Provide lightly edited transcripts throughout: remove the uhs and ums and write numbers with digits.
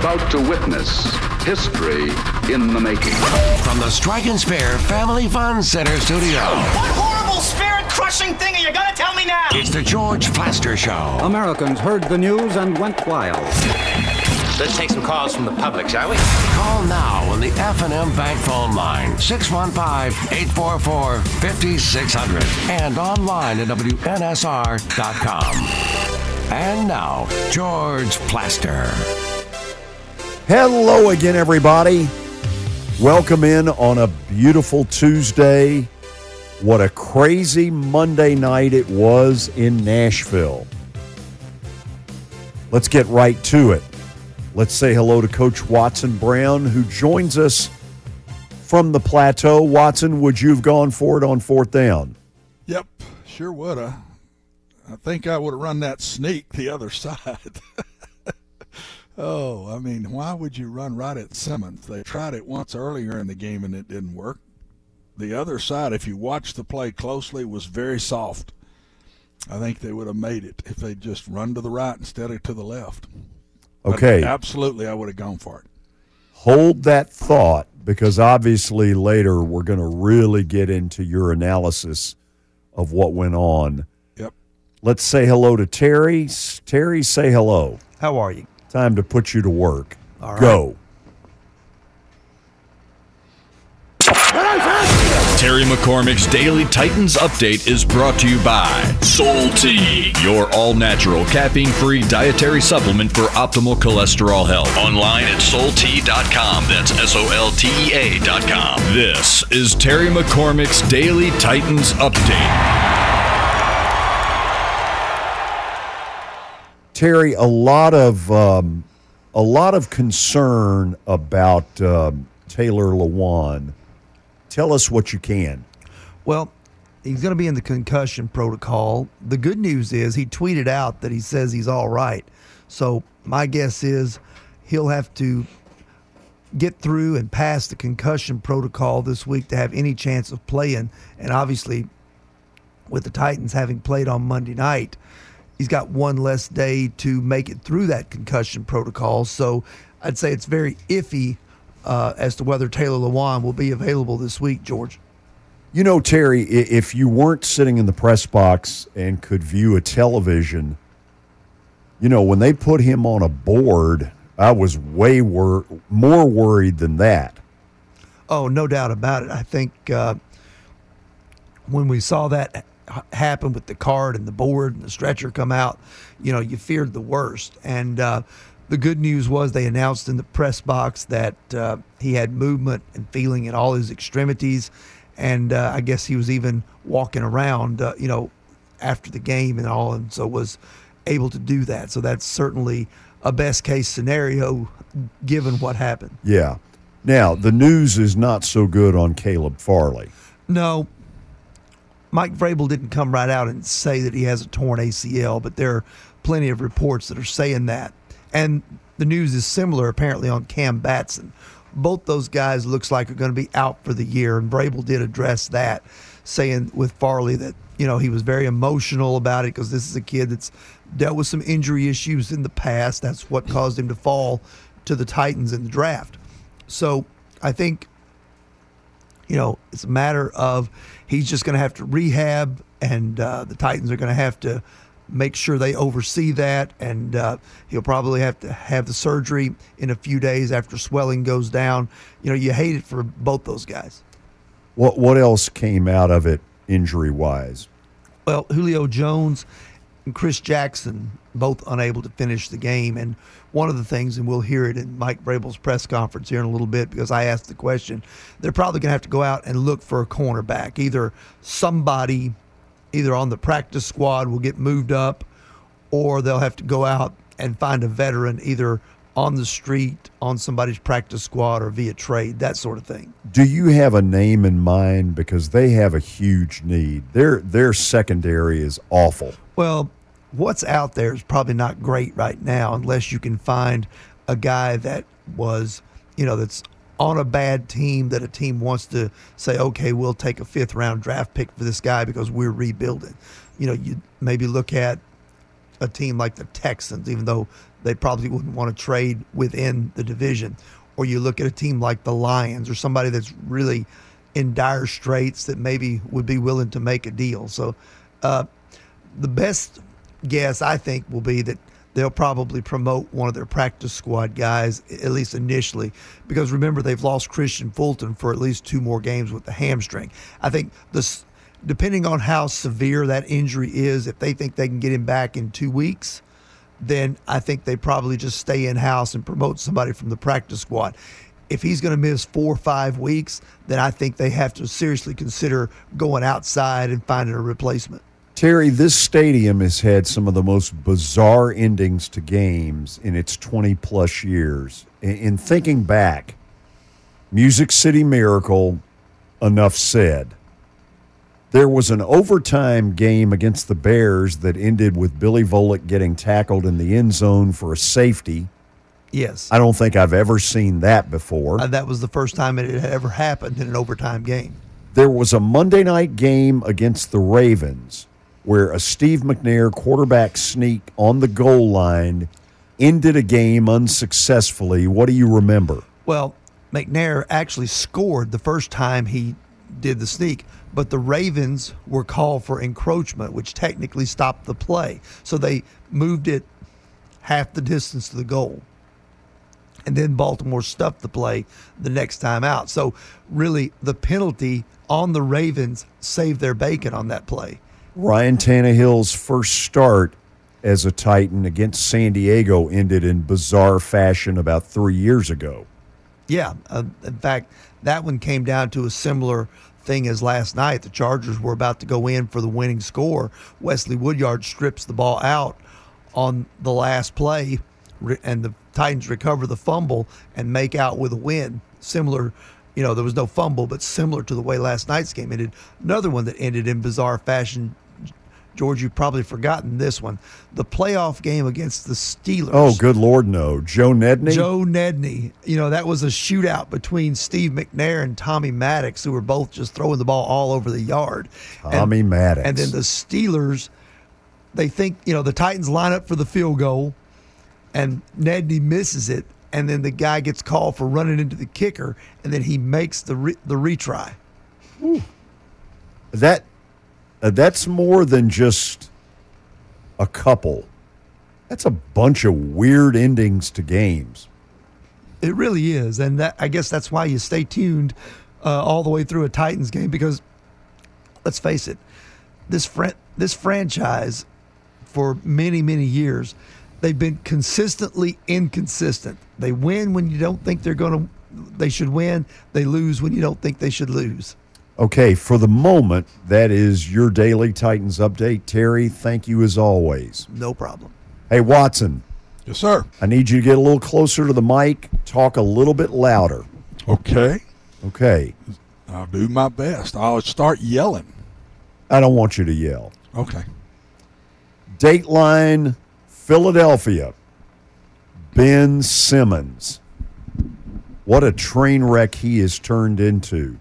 about to witness history in the making. From the Strike and Spare Family Fun Center studio. What horrible spirit-crushing thing are you going to tell me now? It's the George Plaster Show. Americans heard the news and went wild. Let's take some calls from the public, shall we? Call now on the F&M Bank phone line, 615-844-5600, and online at WNSR.com. And now, George Plaster. Hello again, everybody. Welcome in on a beautiful Tuesday. What a crazy Monday night it was in Nashville. Let's get right to it. Let's say hello to Coach Watson Brown, who joins us from the Plateau. Watson, would you have gone for it on fourth down? Yep, sure would have. I think I would have run that sneak the other side. Oh, I mean, why would you run right at Simmons? They tried it once earlier in the game and it didn't work. The other side, if you watch the play closely, was very soft. I think they would have made it if they just run to the right instead of to the left. Okay. But absolutely, I would have gone for it. Hold that thought, because obviously later we're going to really get into your analysis of what went on. Yep. Let's say hello to Terry. Terry, say hello. How are you? Time to put you to work. All right. Go. Terry McCormick's Daily Titans Update is brought to you by Soul Tea, your all-natural caffeine-free dietary supplement for optimal cholesterol health. Online at soultea.com. That's SOLTEA.com. This is Terry McCormick's Daily Titans Update. Terry, a lot of concern about Taylor Lewan. Tell us what you can. Well, he's going to be in the concussion protocol. The good news is he tweeted out that he says he's all right. So my guess is he'll have to get through and pass the concussion protocol this week to have any chance of playing. And obviously, with the Titans having played on Monday night, he's got one less day to make it through that concussion protocol. So I'd say it's very iffy as to whether Taylor Lewan will be available this week, George. You know, Terry, if you weren't sitting in the press box and could view a television, you know, when they put him on a board, I was way more worried than that. Oh, no doubt about it. I think when we saw that happen with the cart and the board and the stretcher come out, you know, you feared the worst. And the good news was they announced in the press box that he had movement and feeling in all his extremities. And I guess he was even walking around, you know, after the game and all, and so was able to do that. So that's certainly a best case scenario given what happened. Yeah. Now, the news is not so good on Caleb Farley. No. Mike Vrabel didn't come right out and say that he has a torn ACL, but there are plenty of reports that are saying that. And the news is similar, apparently, on Cam Batson. Both those guys looks like are going to be out for the year, and Vrabel did address that, saying with Farley that, you know, he was very emotional about it because this is a kid that's dealt with some injury issues in the past. That's what caused him to fall to the Titans in the draft. So I think, you know, it's a matter of he's just going to have to rehab, and the Titans are going to have to make sure they oversee that, and he'll probably have to have the surgery in a few days after swelling goes down. You know, you hate it for both those guys. What else came out of it injury-wise? Well, Julio Jones and Chris Jackson both unable to finish the game, and one of the things, and we'll hear it in Mike Vrabel's press conference here in a little bit because I asked the question, they're probably going to have to go out and look for a cornerback. Either somebody either on the practice squad will get moved up, or they'll have to go out and find a veteran either on the street, on somebody's practice squad, or via trade, that sort of thing. Do you have a name in mind? Because they have a huge need. Their secondary is awful. Well, what's out there is probably not great right now unless you can find a guy that was, you know, that's on a bad team that a team wants to say, okay, we'll take a fifth-round draft pick for this guy because we're rebuilding. You know, you maybe look at a team like the Texans, even though they probably wouldn't want to trade within the division. Or you look at a team like the Lions or somebody that's really in dire straits that maybe would be willing to make a deal. So the best guess, I think, will be that they'll probably promote one of their practice squad guys, at least initially, because remember, they've lost Christian Fulton for at least 2 more games with the hamstring. I think depending on how severe that injury is, if they think they can get him back in 2 weeks, then I think they probably just stay in-house and promote somebody from the practice squad. If he's going to miss 4 or 5 weeks, then I think they have to seriously consider going outside and finding a replacement. Terry, this stadium has had some of the most bizarre endings to games in its 20-plus years. In thinking back, Music City Miracle, enough said. There was an overtime game against the Bears that ended with Billy Volek getting tackled in the end zone for a safety. Yes. I don't think I've ever seen that before. That was the first time it had ever happened in an overtime game. There was a Monday night game against the Ravens where a Steve McNair quarterback sneak on the goal line ended a game unsuccessfully. What do you remember? Well, McNair actually scored the first time he did the sneak, but the Ravens were called for encroachment, which technically stopped the play. So they moved it half the distance to the goal. And then Baltimore stuffed the play the next time out. So really the penalty on the Ravens saved their bacon on that play. Ryan Tannehill's first start as a Titan against San Diego ended in bizarre fashion about 3 years ago. Yeah. In fact, that one came down to a similar thing as last night. The Chargers were about to go in for the winning score. Wesley Woodyard strips the ball out on the last play, and the Titans recover the fumble and make out with a win. Similar, there was no fumble, but similar to the way last night's game ended. Another one that ended in bizarre fashion. George, you've probably forgotten this one. The playoff game against the Steelers. Oh, good Lord, no. Joe Nedney? Joe Nedney. That was a shootout between Steve McNair and Tommy Maddox, who were both just throwing the ball all over the yard. Tommy Maddox. And then the Steelers, they think, the Titans line up for the field goal, and Nedney misses it, and then the guy gets called for running into the kicker, and then he makes the retry. Ooh. That's more than just a couple. That's a bunch of weird endings to games. It really is, and I guess that's why you stay tuned all the way through a Titans game, because let's face it, this franchise for many, many years, they've been consistently inconsistent. They win when you don't think they should win. They lose when you don't think they should lose. Okay, for the moment, that is your daily Titans update. Terry, thank you as always. No problem. Hey, Watson. Yes, sir. I need you to get a little closer to the mic. Talk a little bit louder. Okay. I'll do my best. I'll start yelling. I don't want you to yell. Okay. Dateline, Philadelphia. Ben Simmons. What a train wreck he has turned into.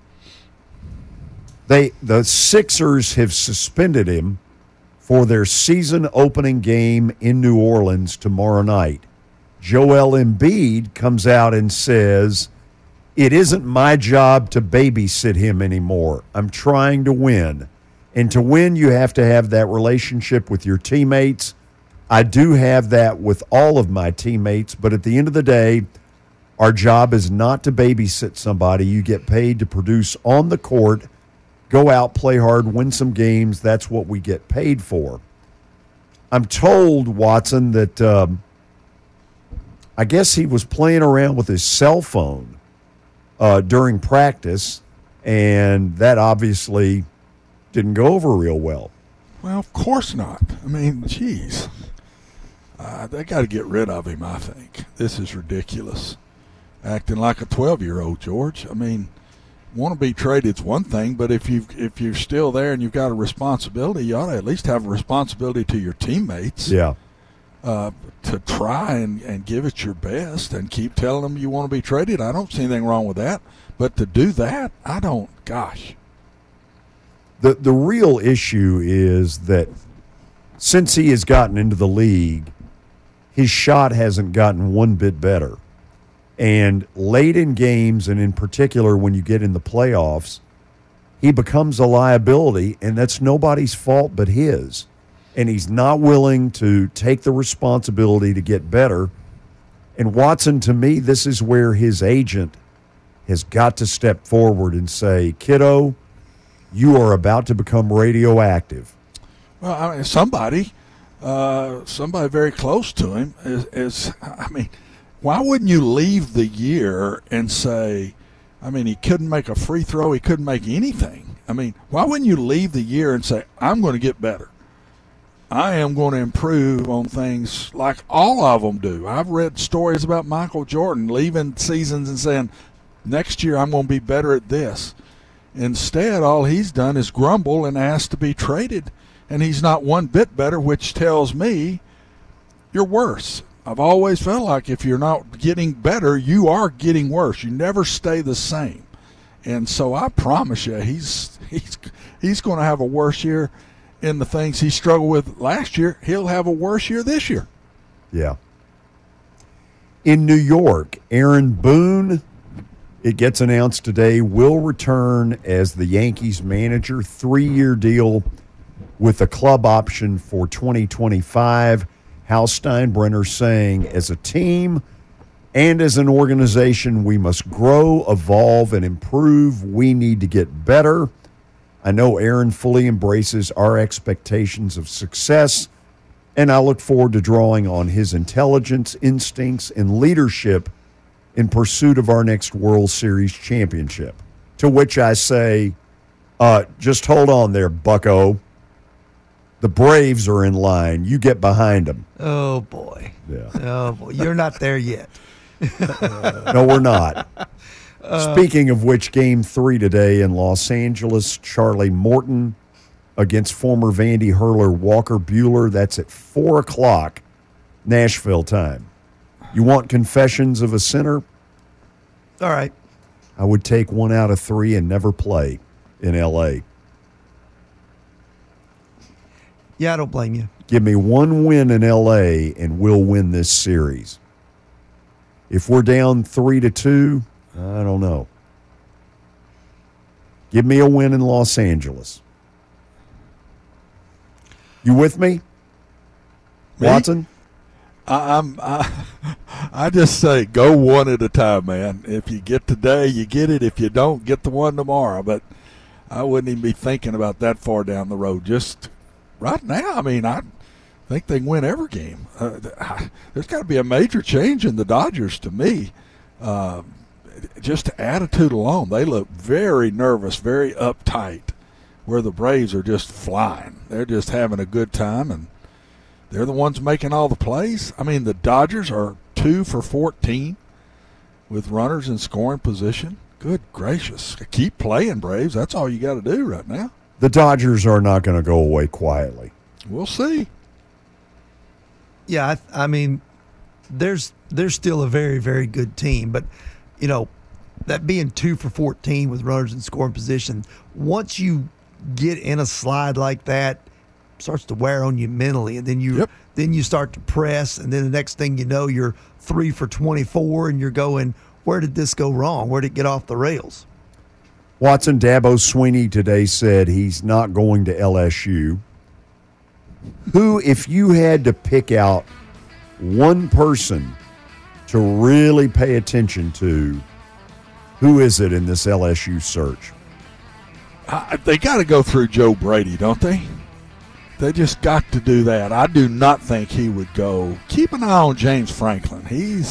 The Sixers have suspended him for their season opening game in New Orleans tomorrow night. Joel Embiid comes out and says, "It isn't my job to babysit him anymore. I'm trying to win. And to win, you have to have that relationship with your teammates. I do have that with all of my teammates, but at the end of the day, our job is not to babysit somebody. You get paid to produce on the court, go out, play hard, win some games. That's what we get paid for." I'm told, Watson, that I guess he was playing around with his cell phone during practice, and that obviously didn't go over real well. Well, of course not. I mean, geez. They got to get rid of him, I think. This is ridiculous. Acting like a 12-year-old, George. I mean, want to be traded is one thing, but if you're still there and you've got a responsibility, you ought to at least have a responsibility to your teammates. Yeah. To try and give it your best and keep telling them you want to be traded. I don't see anything wrong with that. But to do that, I don't. Gosh. The real issue is that since he has gotten into the league, his shot hasn't gotten one bit better. And late in games, and in particular when you get in the playoffs, he becomes a liability, and that's nobody's fault but his. And he's not willing to take the responsibility to get better. And Watson, to me, this is where his agent has got to step forward and say, kiddo, you are about to become radioactive. Well, I mean, somebody very close to him is why wouldn't you leave the year and say, he couldn't make a free throw, he couldn't make anything. Why wouldn't you leave the year and say, I'm going to get better? I am going to improve on things like all of them do. I've read stories about Michael Jordan leaving seasons and saying, next year I'm going to be better at this. Instead, all he's done is grumble and ask to be traded, and he's not one bit better, which tells me you're worse. I've always felt like if you're not getting better, you are getting worse. You never stay the same. And so I promise you, he's going to have a worse year in the things he struggled with last year. He'll have a worse year this year. Yeah. In New York, Aaron Boone, it gets announced today, will return as the Yankees manager, 3-year deal with a club option for 2025. Hal Steinbrenner saying, as a team and as an organization, we must grow, evolve, and improve. We need to get better. I know Aaron fully embraces our expectations of success, and I look forward to drawing on his intelligence, instincts, and leadership in pursuit of our next World Series championship. To which I say, just hold on there, bucko. The Braves are in line. You get behind them. Oh, boy. Yeah. Oh, boy. You're not there yet. No, we're not. Speaking of which, Game 3 today in Los Angeles, Charlie Morton against former Vandy hurler Walker Buehler. That's at 4 o'clock Nashville time. You want confessions of a sinner? All right. I would take 1 out of 3 and never play in L.A. Yeah, I don't blame you. Give me 1 win in L.A. and we'll win this series. If we're down 3-2, I don't know. Give me a win in Los Angeles. You with me? Watson? I just say go one at a time, man. If you get today, you get it. If you don't, get the one tomorrow. But I wouldn't even be thinking about that far down the road. Just right now, I think they can win every game. There's got to be a major change in the Dodgers to me. Just attitude alone, they look very nervous, very uptight, where the Braves are just flying. They're just having a good time, and they're the ones making all the plays. The Dodgers are 2 for 14 with runners in scoring position. Good gracious. Keep playing, Braves. That's all you got to do right now. The Dodgers are not going to go away quietly. We'll see. Yeah, there's still a very, very good team. But, that being 2 for 14 with runners in scoring position, once you get in a slide like that, it starts to wear on you mentally. And then you start to press, and then the next thing you know, you're 3 for 24, and you're going, where did this go wrong? Where did it get off the rails? Watson, Dabo Swinney today said he's not going to LSU. Who, if you had to pick out one person to really pay attention to, who is it in this LSU search? They got to go through Joe Brady, don't they? They just got to do that. I do not think he would go. Keep an eye on James Franklin.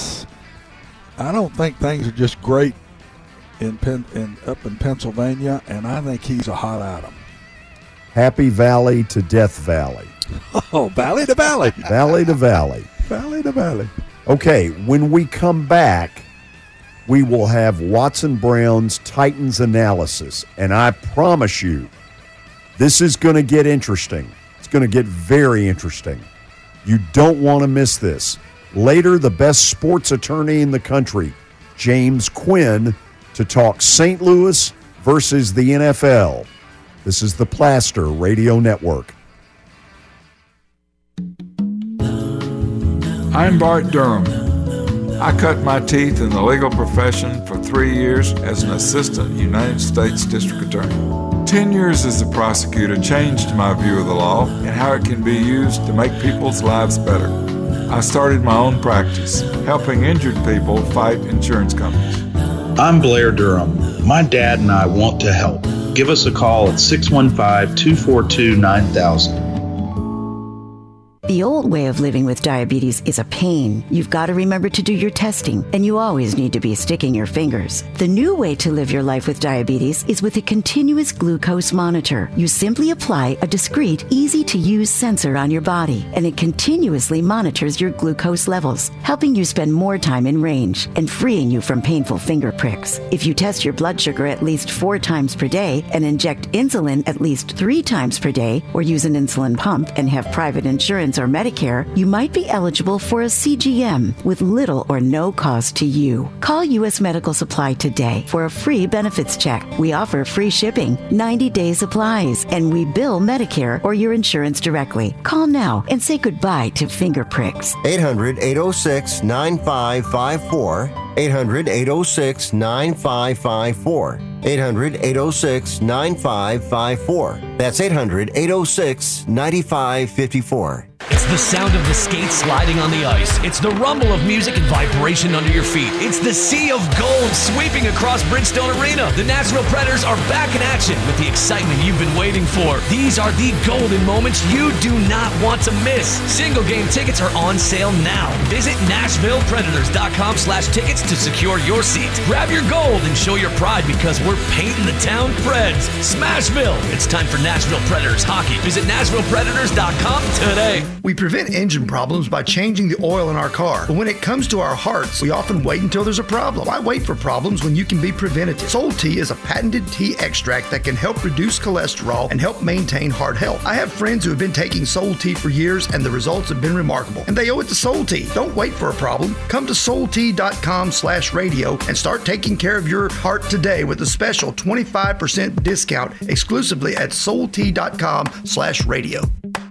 I don't think things are just great up in Pennsylvania, and I think he's a hot item. Happy Valley to Death Valley. Oh, valley to valley. Valley to valley. Valley to valley. Okay, when we come back, we will have Watson Brown's Titans analysis, and I promise you, this is going to get interesting. It's going to get very interesting. You don't want to miss this. Later, the best sports attorney in the country, James Quinn, to talk St. Louis versus the NFL. This is the Plaster Radio Network. I'm Bart Durham. I cut my teeth in the legal profession for 3 years as an assistant United States District Attorney. 10 years as a prosecutor changed my view of the law and how it can be used to make people's lives better. I started my own practice, helping injured people fight insurance companies. I'm Blair Durham. My dad and I want to help. Give us a call at 615-242-9000. The old way of living with diabetes is a pain. You've got to remember to do your testing, and you always need to be sticking your fingers. The new way to live your life with diabetes is with a continuous glucose monitor. You simply apply a discreet, easy-to-use sensor on your body, and it continuously monitors your glucose levels, helping you spend more time in range and freeing you from painful finger pricks. If you test your blood sugar at least 4 times per day and inject insulin at least 3 times per day, or use an insulin pump and have private insurance or Medicare, you might be eligible for a CGM with little or no cost to you. Call U.S. Medical Supply today for a free benefits check. We offer free shipping, 90-day supplies, and we bill Medicare or your insurance directly. Call now and say goodbye to finger pricks. 800-806-9554. 800-806-9554. 800-806-9554. That's 800-806-9554. It's the sound of the skates sliding on the ice. It's the rumble of music and vibration under your feet. It's the sea of gold sweeping across Bridgestone Arena. The Nashville Predators are back in action with the excitement you've been waiting for. These are the golden moments you do not want to miss. Single game tickets are on sale now. Visit NashvillePredators.com/tickets to secure your seat. Grab your gold and show your pride because we're painting the town Preds. Smashville! It's time for Nashville Predators hockey. Visit NashvillePredators.com today. We prevent engine problems by changing the oil in our car. But when it comes to our hearts, we often wait until there's a problem. Why wait for problems when you can be preventative? Soul Tea is a patented tea extract that can help reduce cholesterol and help maintain heart health. I have friends who have been taking Soul Tea for years and the results have been remarkable. And they owe it to Soul Tea. Don't wait for a problem. Come to soultea.com/radio and start taking care of your heart today with a special 25% discount exclusively at soultea.com/radio.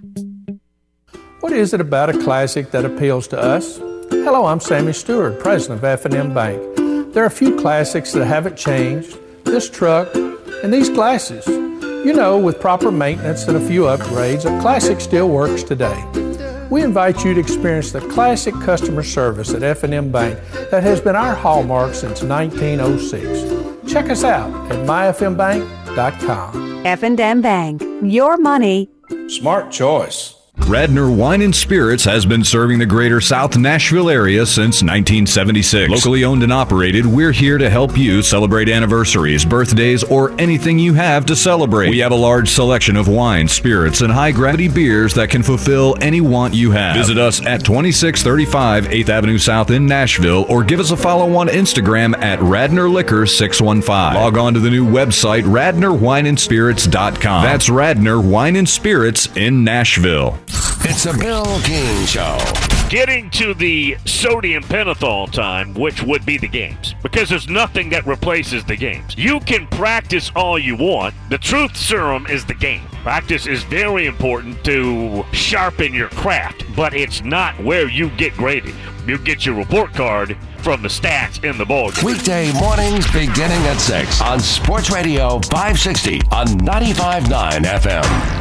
What is it about a classic that appeals to us? Hello, I'm Sammy Stewart, president of F&M Bank. There are a few classics that haven't changed, this truck and these glasses. You know, with proper maintenance and a few upgrades, a classic still works today. We invite you to experience the classic customer service at F&M Bank that has been our hallmark since 1906. Check us out at myfmbank.com. F&M Bank, your money. Smart choice. Radnor Wine and Spirits has been serving the greater South Nashville area since 1976. Locally owned and operated, we're here to help you celebrate anniversaries, birthdays, or anything you have to celebrate. We have a large selection of wine, spirits, and high-gravity beers that can fulfill any want you have. Visit us at 2635 8th Avenue South in Nashville, or give us a follow on Instagram at Radnor Liquor 615. Log on to the new website, RadnorWineandSpirits.com. That's Radnor Wine and Spirits in Nashville. It's a Bill King Show. Getting to the sodium pentothal time, which would be the games, because there's nothing that replaces the games. You can practice all you want. The truth serum is the game. Practice is very important to sharpen your craft, but it's not where you get graded. You get your report card from the stats in the ball game. Weekday mornings beginning at 6 on Sports Radio 560 on 95.9 FM.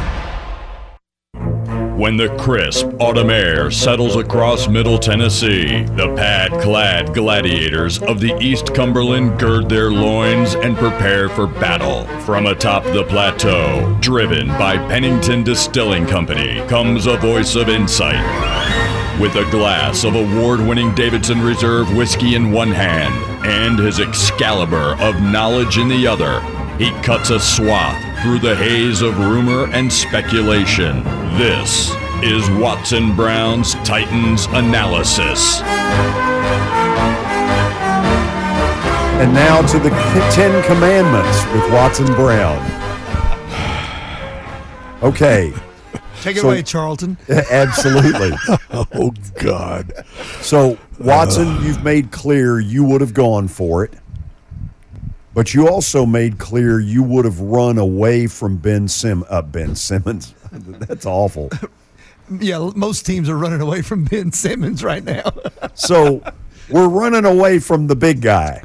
When the crisp autumn air settles across Middle Tennessee, the pad-clad gladiators of the East Cumberland gird their loins and prepare for battle. From atop the plateau, driven by Pennington Distilling Company, comes a voice of insight. With a glass of award-winning Davidson Reserve whiskey in one hand and his Excalibur of knowledge in the other, he cuts a swath through the haze of rumor and speculation. This is Watson Brown's Titans Analysis. And now to the 10 Commandments with Watson Brown. Okay. Take it away, Charlton. Absolutely. Oh, God. So, Watson, you've made clear you would have gone for it. But you also made clear you would have run away from Ben Simmons. That's awful. Yeah, most teams are running away from Ben Simmons right now. So we're running away from the big guy.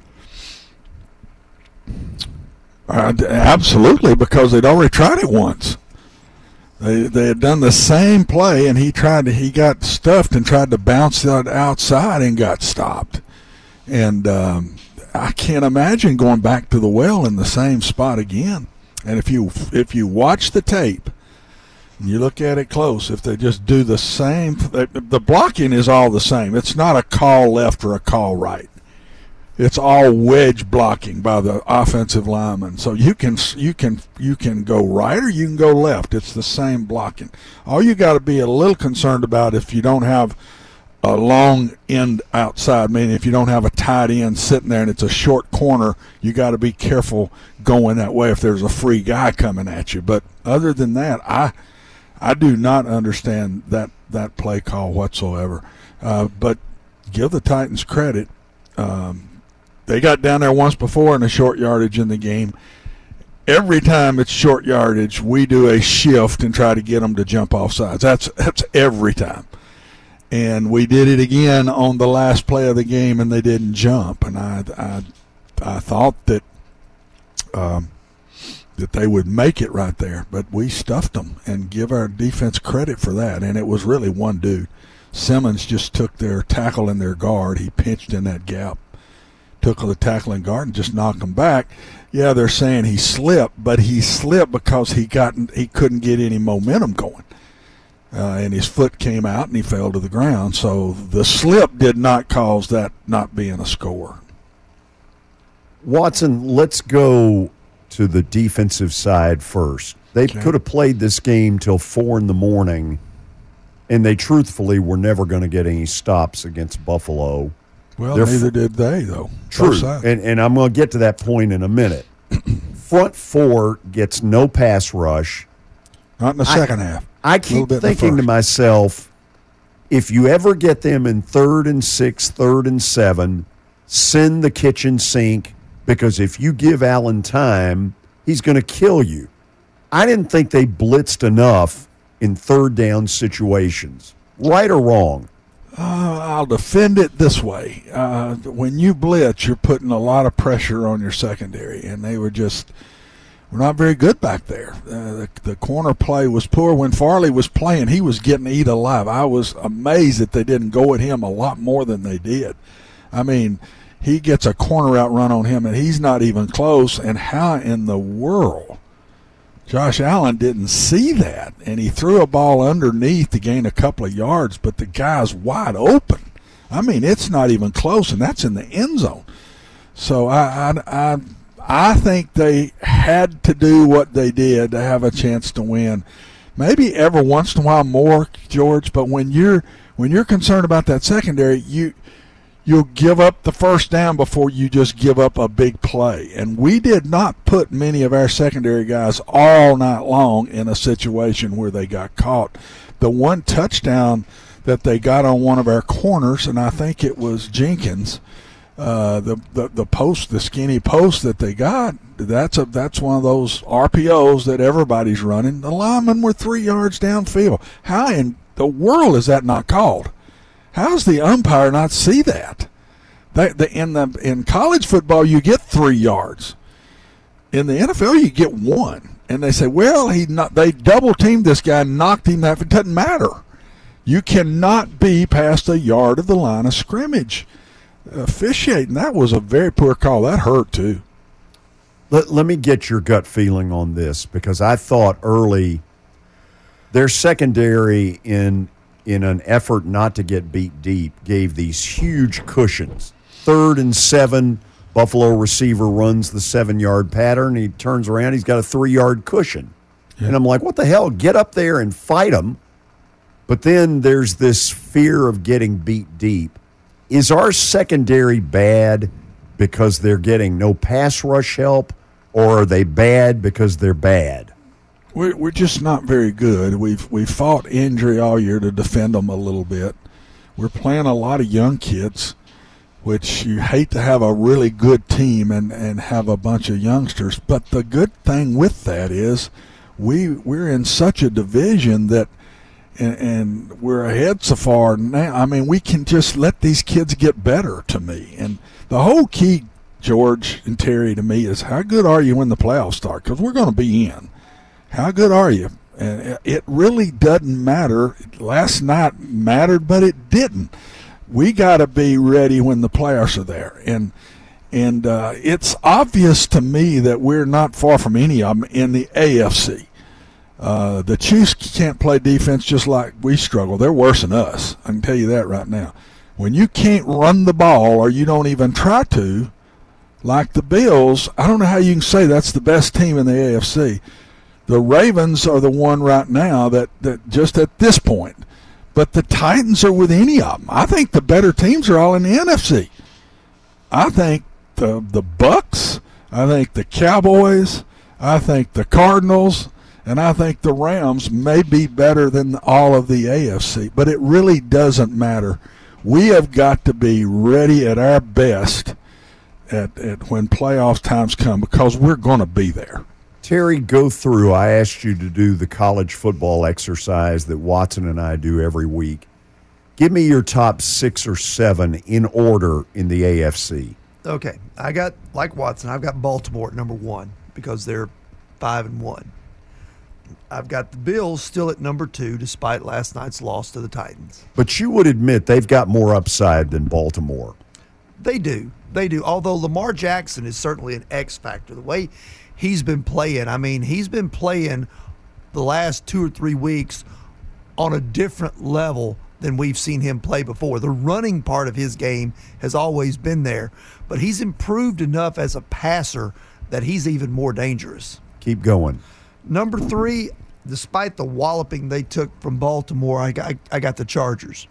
Absolutely, because they'd already tried it once. They had done the same play, and he got stuffed and tried to bounce that outside and got stopped. And I can't imagine going back to the well in the same spot again. And if you watch the tape, and you look at it close, if they just do the same, the blocking is all the same. It's not a call left or a call right. It's all wedge blocking by the offensive lineman. So you can go right or you can go left. It's the same blocking. All you got to be a little concerned about if you don't have a long end outside, meaning if you don't have a tight end sitting there and it's a short corner, you got to be careful going that way if there's a free guy coming at you. But other than that, I do not understand that play call whatsoever. But give the Titans credit. They got down there once before in a short yardage in the game. Every time it's short yardage, we do a shift and try to get them to jump off sides. That's every time. And we did it again on the last play of the game, and they didn't jump. And I thought that they would make it right there, but we stuffed them, and give our defense credit for that. And it was really one dude. Simmons just took their tackle and their guard. He pinched in that gap, took the tackle and guard, and just knocked them back. Yeah, they're saying he slipped, but he slipped because he couldn't get any momentum going. And his foot came out and he fell to the ground. So the slip did not cause that not being a score. Watson, let's go to the defensive side first. They could have played this game till 4 a.m, and they truthfully were never going to get any stops against Buffalo. Well, neither did they, though. True, and I'm going to get to that point in a minute. Front four gets no pass rush. Not in the second half. I keep thinking to myself, if you ever get them in 3rd and 6, 3rd and 7, send the kitchen sink, because if you give Allen time, he's going to kill you. I didn't think they blitzed enough in third down situations. Right or wrong? I'll defend it this way. When you blitz, you're putting a lot of pressure on your secondary, and they were not very good back there. The corner play was poor. When Farley was playing, he was getting eat alive. I was amazed that they didn't go at him a lot more than they did. I mean, he gets a corner out run on him, and he's not even close. And how in the world Josh Allen didn't see that? And he threw a ball underneath to gain a couple of yards, but the guy's wide open. I mean, it's not even close, and that's in the end zone. So I think they had to do what they did to have a chance to win. Maybe every once in a while more, George, but when you're concerned about that secondary, you'll give up the first down before you just give up a big play. And we did not put many of our secondary guys all night long in a situation where they got caught. The one touchdown that they got on one of our corners, and I think it was Jenkins, the post, the skinny post that they got, that's one of those RPOs that everybody's running. The linemen were 3 yards downfield. How in the world is that not called? How does the umpire not see that? In college football, you get 3 yards. In the NFL, you get 1. And they say, well, they double-teamed this guy and knocked him out. It doesn't matter. You cannot be past a yard of the line of scrimmage. Officiating, that was a very poor call. That hurt, too. Let me get your gut feeling on this, because I thought early their secondary in an effort not to get beat deep gave these huge cushions. 3rd and 7, Buffalo receiver runs the 7-yard pattern. He turns around, he's got a 3-yard cushion. Yeah. And I'm like, what the hell? Get up there and fight them. But then there's this fear of getting beat deep. Is our secondary bad because they're getting no pass rush help, or are they bad because they're bad? We're just not very good. We've fought injury all year to defend them a little bit. We're playing a lot of young kids, which you hate to have a really good team and have a bunch of youngsters. But the good thing with that is we're in such a division that and we're ahead so far now. I mean, we can just let these kids get better to me. And the whole key, George and Terry, to me is how good are you when the playoffs start? Because we're going to be in. How good are you? And it really doesn't matter. Last night mattered, but it didn't. We got to be ready when the playoffs are there. And it's obvious to me that we're not far from any of them in the AFC. The Chiefs can't play defense just like we struggle. They're worse than us. I can tell you that right now. When you can't run the ball or you don't even try to, like the Bills, I don't know how you can say that's the best team in the AFC. The Ravens are the one right now that just at this point. But the Titans are with any of them. I think the better teams are all in the NFC. I think the Bucks, I think the Cowboys, I think the Cardinals, and I think the Rams may be better than all of the AFC, but it really doesn't matter. We have got to be ready at our best at when playoff times come because we're going to be there. Terry, go through. I asked you to do the college football exercise that Watson and I do every week. Give me your top 6 or 7 in order in the AFC. Okay. I got, like Watson, I've got Baltimore at number 1 because they're 5-1. I've got the Bills still at number 2 despite last night's loss to the Titans. But you would admit they've got more upside than Baltimore. They do. They do. Although Lamar Jackson is certainly an X factor. The way he's been playing, I mean, he's been playing the last 2 or 3 weeks on a different level than we've seen him play before. The running part of his game has always been there, but he's improved enough as a passer that he's even more dangerous. Keep going. Number 3, despite the walloping they took from Baltimore, I got the Chargers.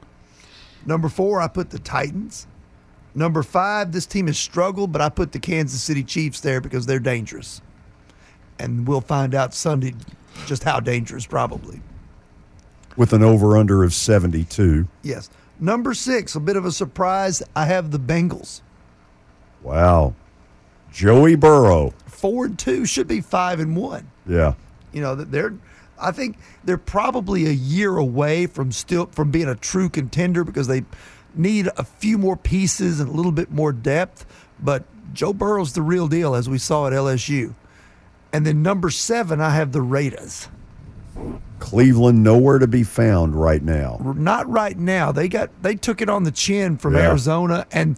Number 4, I put the Titans. Number 5, this team has struggled, but I put the Kansas City Chiefs there because they're dangerous. And we'll find out Sunday just how dangerous, probably. With an over-under of 72. Yes. Number 6, a bit of a surprise, I have the Bengals. Wow. Joey Burrow. 4-2, should be 5-1. Yeah. You know, I think they're probably a year away from being a true contender because they need a few more pieces and a little bit more depth, but Joe Burrow's the real deal, as we saw at LSU. And then number 7, I have the Raiders. Cleveland nowhere to be found right now. Not right now. They took it on the chin from Arizona, and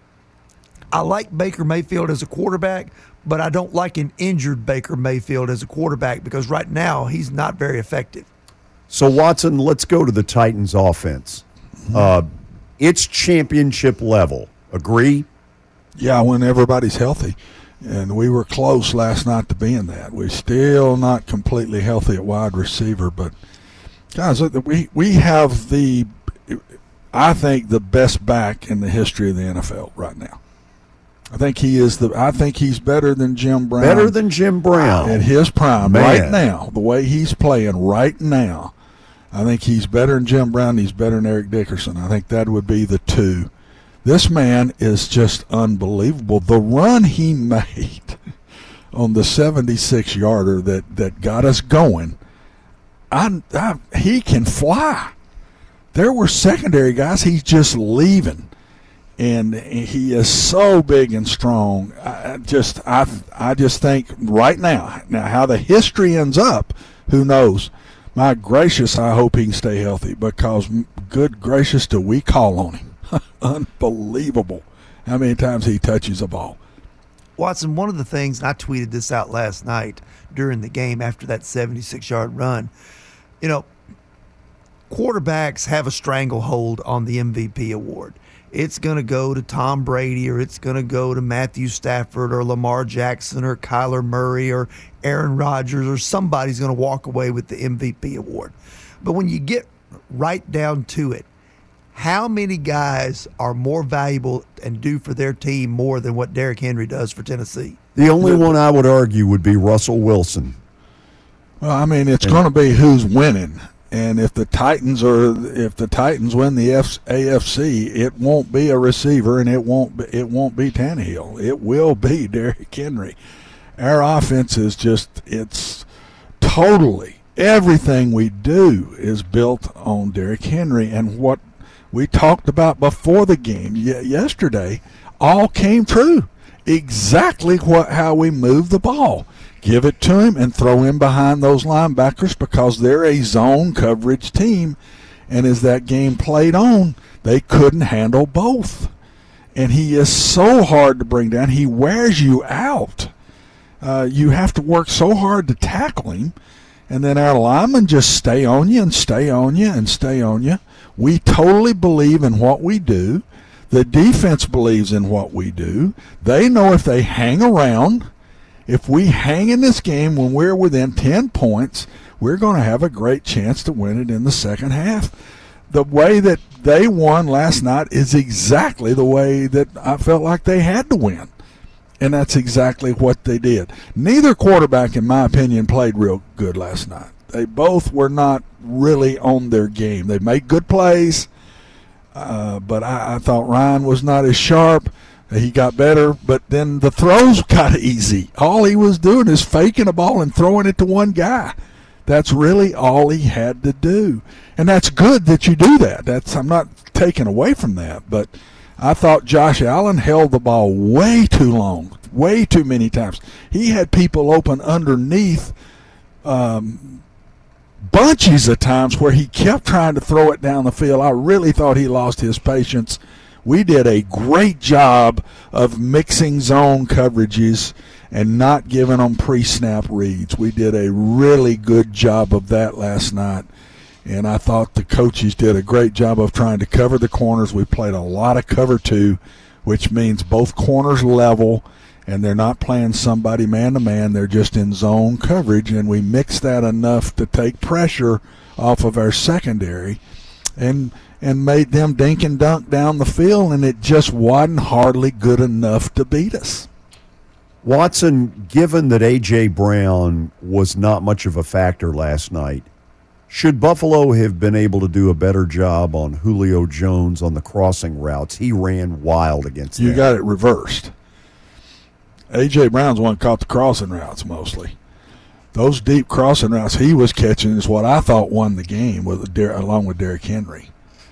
I like Baker Mayfield as a quarterback, but I don't like an injured Baker Mayfield as a quarterback because right now he's not very effective. So, Watson, let's go to the Titans offense. It's championship level. Agree? Yeah, when everybody's healthy. And we were close last night to being that. We're still not completely healthy at wide receiver. But, guys, we have I think, the best back in the history of the NFL right now. I think he's better than Jim Brown. Better than Jim Brown. At his prime. Man. Right now, the way he's playing right now, I think he's better than Jim Brown. He's better than Eric Dickerson. I think that would be the 2. This man is just unbelievable. The run he made on the 76-yarder that got us going, he can fly. There were secondary guys he's just leaving, and he is so big and strong. I just think right now how the history ends up, who knows? My gracious, I hope he can stay healthy because, good gracious, do we call on him. Unbelievable how many times he touches a ball. Watson, one of the things, and I tweeted this out last night during the game after that 76-yard run, you know, quarterbacks have a stranglehold on the MVP award. It's going to go to Tom Brady, or it's going to go to Matthew Stafford or Lamar Jackson or Kyler Murray or Aaron Rodgers, or somebody's going to walk away with the MVP award. But when you get right down to it, how many guys are more valuable and do for their team more than what Derrick Henry does for Tennessee? The only one I would argue would be Russell Wilson. Well, I mean, it's going to be who's winning. And if the Titans win the AFC, it won't be a receiver, and it won't be Tannehill. It will be Derrick Henry. Our offense is it's totally Everything we do is built on Derrick Henry, and what we talked about before the game yesterday all came true. Exactly how we move the ball. Give it to him and throw him behind those linebackers because they're a zone coverage team, and as that game played on, they couldn't handle both. And he is so hard to bring down. He wears you out. You have to work so hard to tackle him. And then our linemen just stay on you and stay on you and stay on you. We totally believe in what we do. The defense believes in what we do. They know if they hang around, if we hang in this game when we're within 10 points, we're going to have a great chance to win it in the second half. The way that they won last night is exactly the way that I felt like they had to win. And that's exactly what they did. Neither quarterback, in my opinion, played real good last night. They both were not really on their game. They made good plays, but I thought Ryan was not as sharp. He got better, but then the throws got easy. All he was doing is faking a ball and throwing it to one guy. That's really all he had to do. And that's good that you do that. I'm not taking away from that, but I thought Josh Allen held the ball way too long, way too many times. He had people open underneath bunches of times where he kept trying to throw it down the field. I really thought he lost his patience. We did a great job of mixing zone coverages and not giving them pre-snap reads. We did a really good job of that last night. And I thought the coaches did a great job of trying to cover the corners. We played a lot of cover two, which means both corners level, and they're not playing somebody man-to-man. They're just in zone coverage, and we mixed that enough to take pressure off of our secondary and made them dink and dunk down the field, and it just wasn't hardly good enough to beat us. Watson, given that A.J. Brown was not much of a factor last night, should Buffalo have been able to do a better job on Julio Jones on the crossing routes? He ran wild against them. You got it reversed. A.J. Brown's one caught the crossing routes mostly. Those deep crossing routes he was catching is what I thought won the game along with Derrick Henry.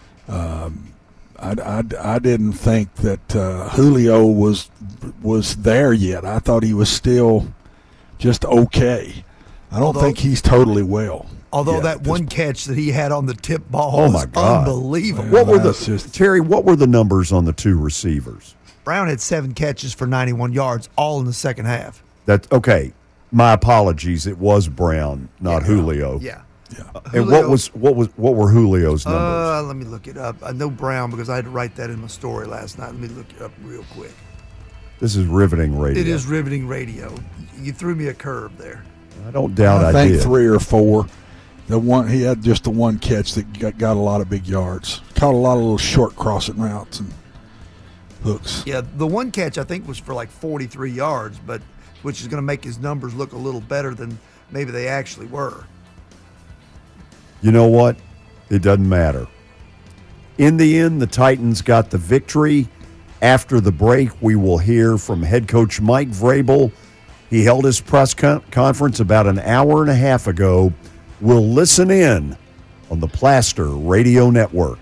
I didn't think that Julio was there yet. I thought he was still just okay. I don't think he's totally well. Although that one catch that he had on the tip ball was unbelievable. What were Terry, what were the numbers on the two receivers? Brown had 7 catches for 91 yards, all in the second half. That's okay. My apologies. It was Brown, not Julio. Yeah. And what were Julio's numbers? Let me look it up. I know Brown because I had to write that in my story last night. Let me look it up real quick. This is riveting radio. It is riveting radio. You threw me a curve there. I don't doubt I think did. 3 or 4. He had just the one catch that got a lot of big yards. Caught a lot of little short crossing routes and hooks. Yeah, the one catch I think was for like 43 yards, but which is going to make his numbers look a little better than maybe they actually were. You know what? It doesn't matter. In the end, the Titans got the victory. After the break, we will hear from head coach Mike Vrabel. He held his press conference about an hour and a half ago. We'll listen in on the Plaster Radio Network.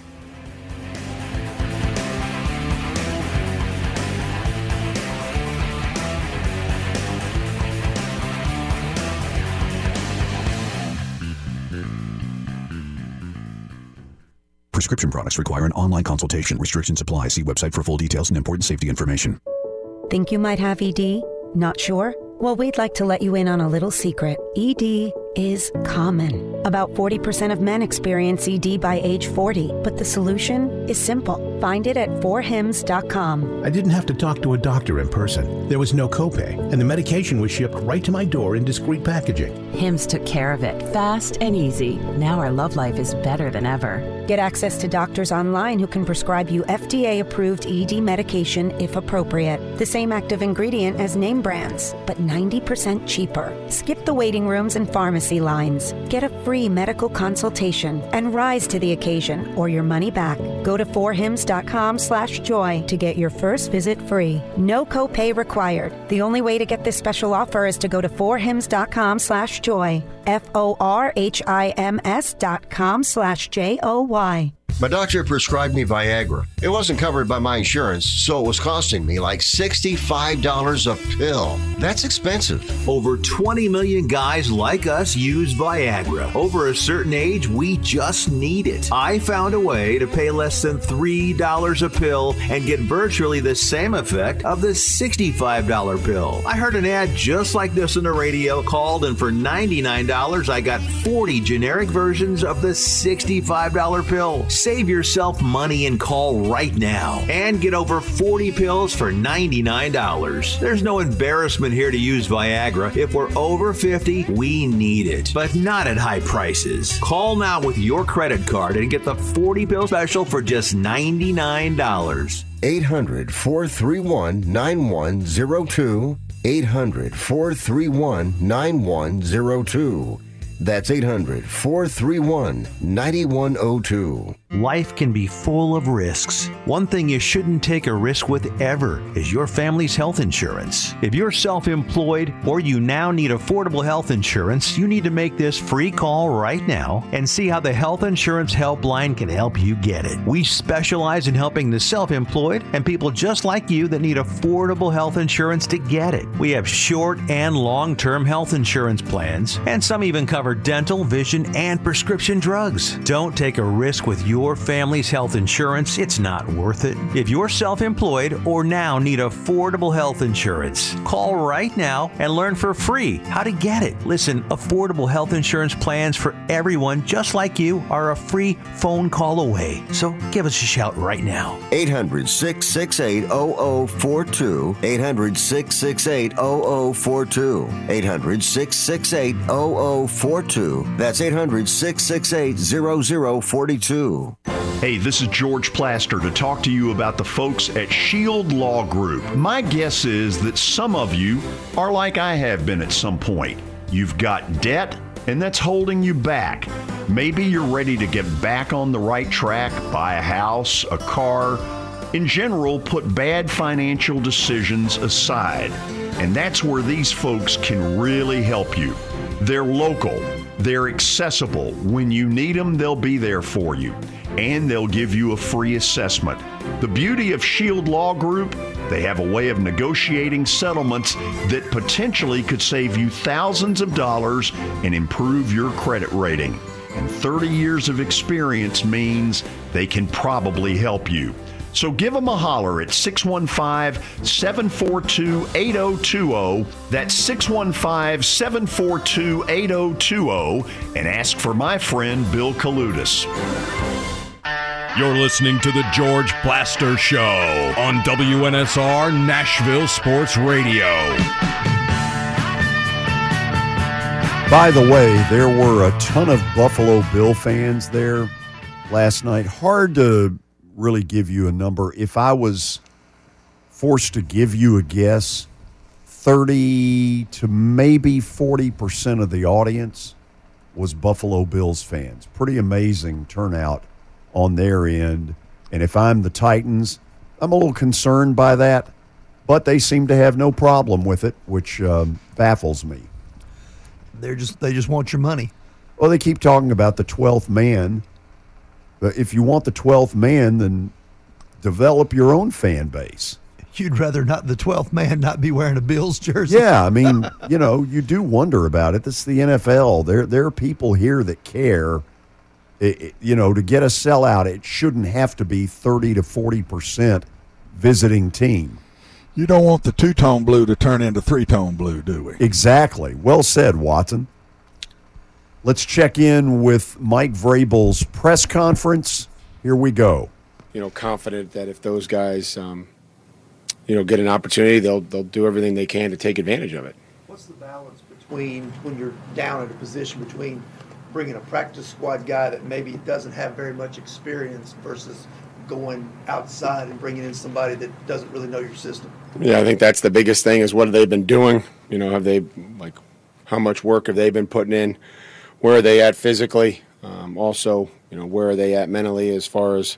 Prescription products require an online consultation. Restrictions apply. See website for full details and important safety information. Think you might have ED? Not sure? Well, we'd like to let you in on a little secret. ED is common. About 40% of men experience ED by age 40, but the solution is simple. Find it at 4hims.com. I didn't have to talk to a doctor in person. There was no copay, and the medication was shipped right to my door in discreet packaging. Hims took care of it, fast and easy. Now our love life is better than ever. Get access to doctors online who can prescribe you FDA-approved ED medication if appropriate. The same active ingredient as name brands, but 90% cheaper. Skip the waiting rooms and pharmacy lines. Get a free medical consultation and rise to the occasion or your money back. Go to 4hims.com forhims.com/joy to get your first visit free. No copay required. The only way to get this special offer is to go to forhims.com/joy. FORHIMS.com/JOY. My doctor prescribed me Viagra. It wasn't covered by my insurance, so it was costing me like $65 a pill. That's expensive. Over 20 million guys like us use Viagra. Over a certain age, we just need it. I found a way to pay less than $3 a pill and get virtually the same effect of the $65 pill. I heard an ad just like this on the radio, called, and for $99, I got 40 generic versions of the $65 pill. Save yourself money and call right now and get over 40 pills for $99. There's no embarrassment here to use Viagra. If we're over 50, we need it, but not at high prices. Call now with your credit card and get the 40 pill special for just $99. 800-431-9102. 800-431-9102. That's 800-431-9102. Life can be full of risks. One thing you shouldn't take a risk with ever is your family's health insurance. If you're self-employed or you now need affordable health insurance, you need to make this free call right now and see how the Health Insurance Helpline can help you get it. We specialize in helping the self-employed and people just like you that need affordable health insurance to get it. We have short and long-term health insurance plans, and some even cover dental, vision, and prescription drugs. Don't take a risk with your family's health insurance. It's not worth it. If you're self-employed or now need affordable health insurance, call right now and learn for free how to get it. Listen, affordable health insurance plans for everyone just like you are a free phone call away. So give us a shout right now. 800-668-0042. 800-668-0042. 800-668-0042. That's 800-668-0042. Hey, this is George Plaster to talk to you about the folks at Shield Law Group. My guess is that some of you are like I have been at some point. You've got debt, and that's holding you back. Maybe you're ready to get back on the right track, buy a house, a car. In general, put bad financial decisions aside. And that's where these folks can really help you. They're local. They're accessible. When you need them, they'll be there for you. And they'll give you a free assessment. The beauty of Shield Law Group, they have a way of negotiating settlements that potentially could save you thousands of dollars and improve your credit rating. And 30 years of experience means they can probably help you. So give them a holler at 615-742-8020. That's 615-742-8020. And ask for my friend Bill Kaludis. You're listening to The George Plaster Show on WNSR Nashville Sports Radio. By the way, there were a ton of Buffalo Bill fans there last night. Hard to really give you a number. If I was forced to give you a guess, 30 to maybe 40% of the audience was Buffalo Bills fans. Pretty amazing turnout on their end. And if I'm the Titans, I'm a little concerned by that, but they seem to have no problem with it, which baffles me. They just want your money. Well, they keep talking about the 12th man. If you want the 12th man, then develop your own fan base. You'd rather not the 12th man not be wearing a Bills jersey. Yeah, I mean, you do wonder about it. This is the NFL. There are people here that care. To get a sellout, it shouldn't have to be 30 to 40% visiting team. You don't want the two-tone blue to turn into three-tone blue, do we? Exactly. Well said, Watson. Let's check in with Mike Vrabel's press conference. Here we go. Confident that if those guys, get an opportunity, they'll do everything they can to take advantage of it. What's the balance between when you're down at a position between bringing a practice squad guy that maybe doesn't have very much experience versus going outside and bringing in somebody that doesn't really know your system? Yeah, I think that's the biggest thing is what have they been doing? Have they, how much work have they been putting in? Where are they at physically? Also, where are they at mentally as far as,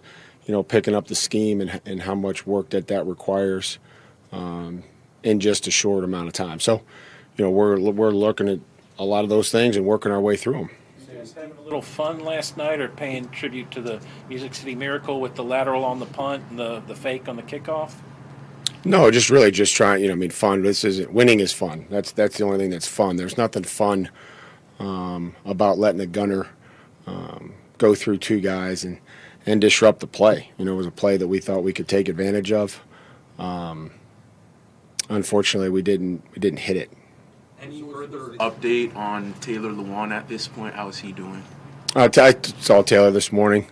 picking up the scheme and how much work that requires in just a short amount of time. So, we're looking at a lot of those things and working our way through them. So you guys having a little fun last night, or paying tribute to the Music City Miracle with the lateral on the punt and the fake on the kickoff? No, just trying, fun. Winning is fun. That's the only thing that's fun. There's nothing fun about letting the gunner go through two guys and disrupt the play. It was a play that we thought we could take advantage of. Unfortunately, we didn't hit it. Any further update on Taylor Lewan at this point? How is he doing? I saw Taylor this morning.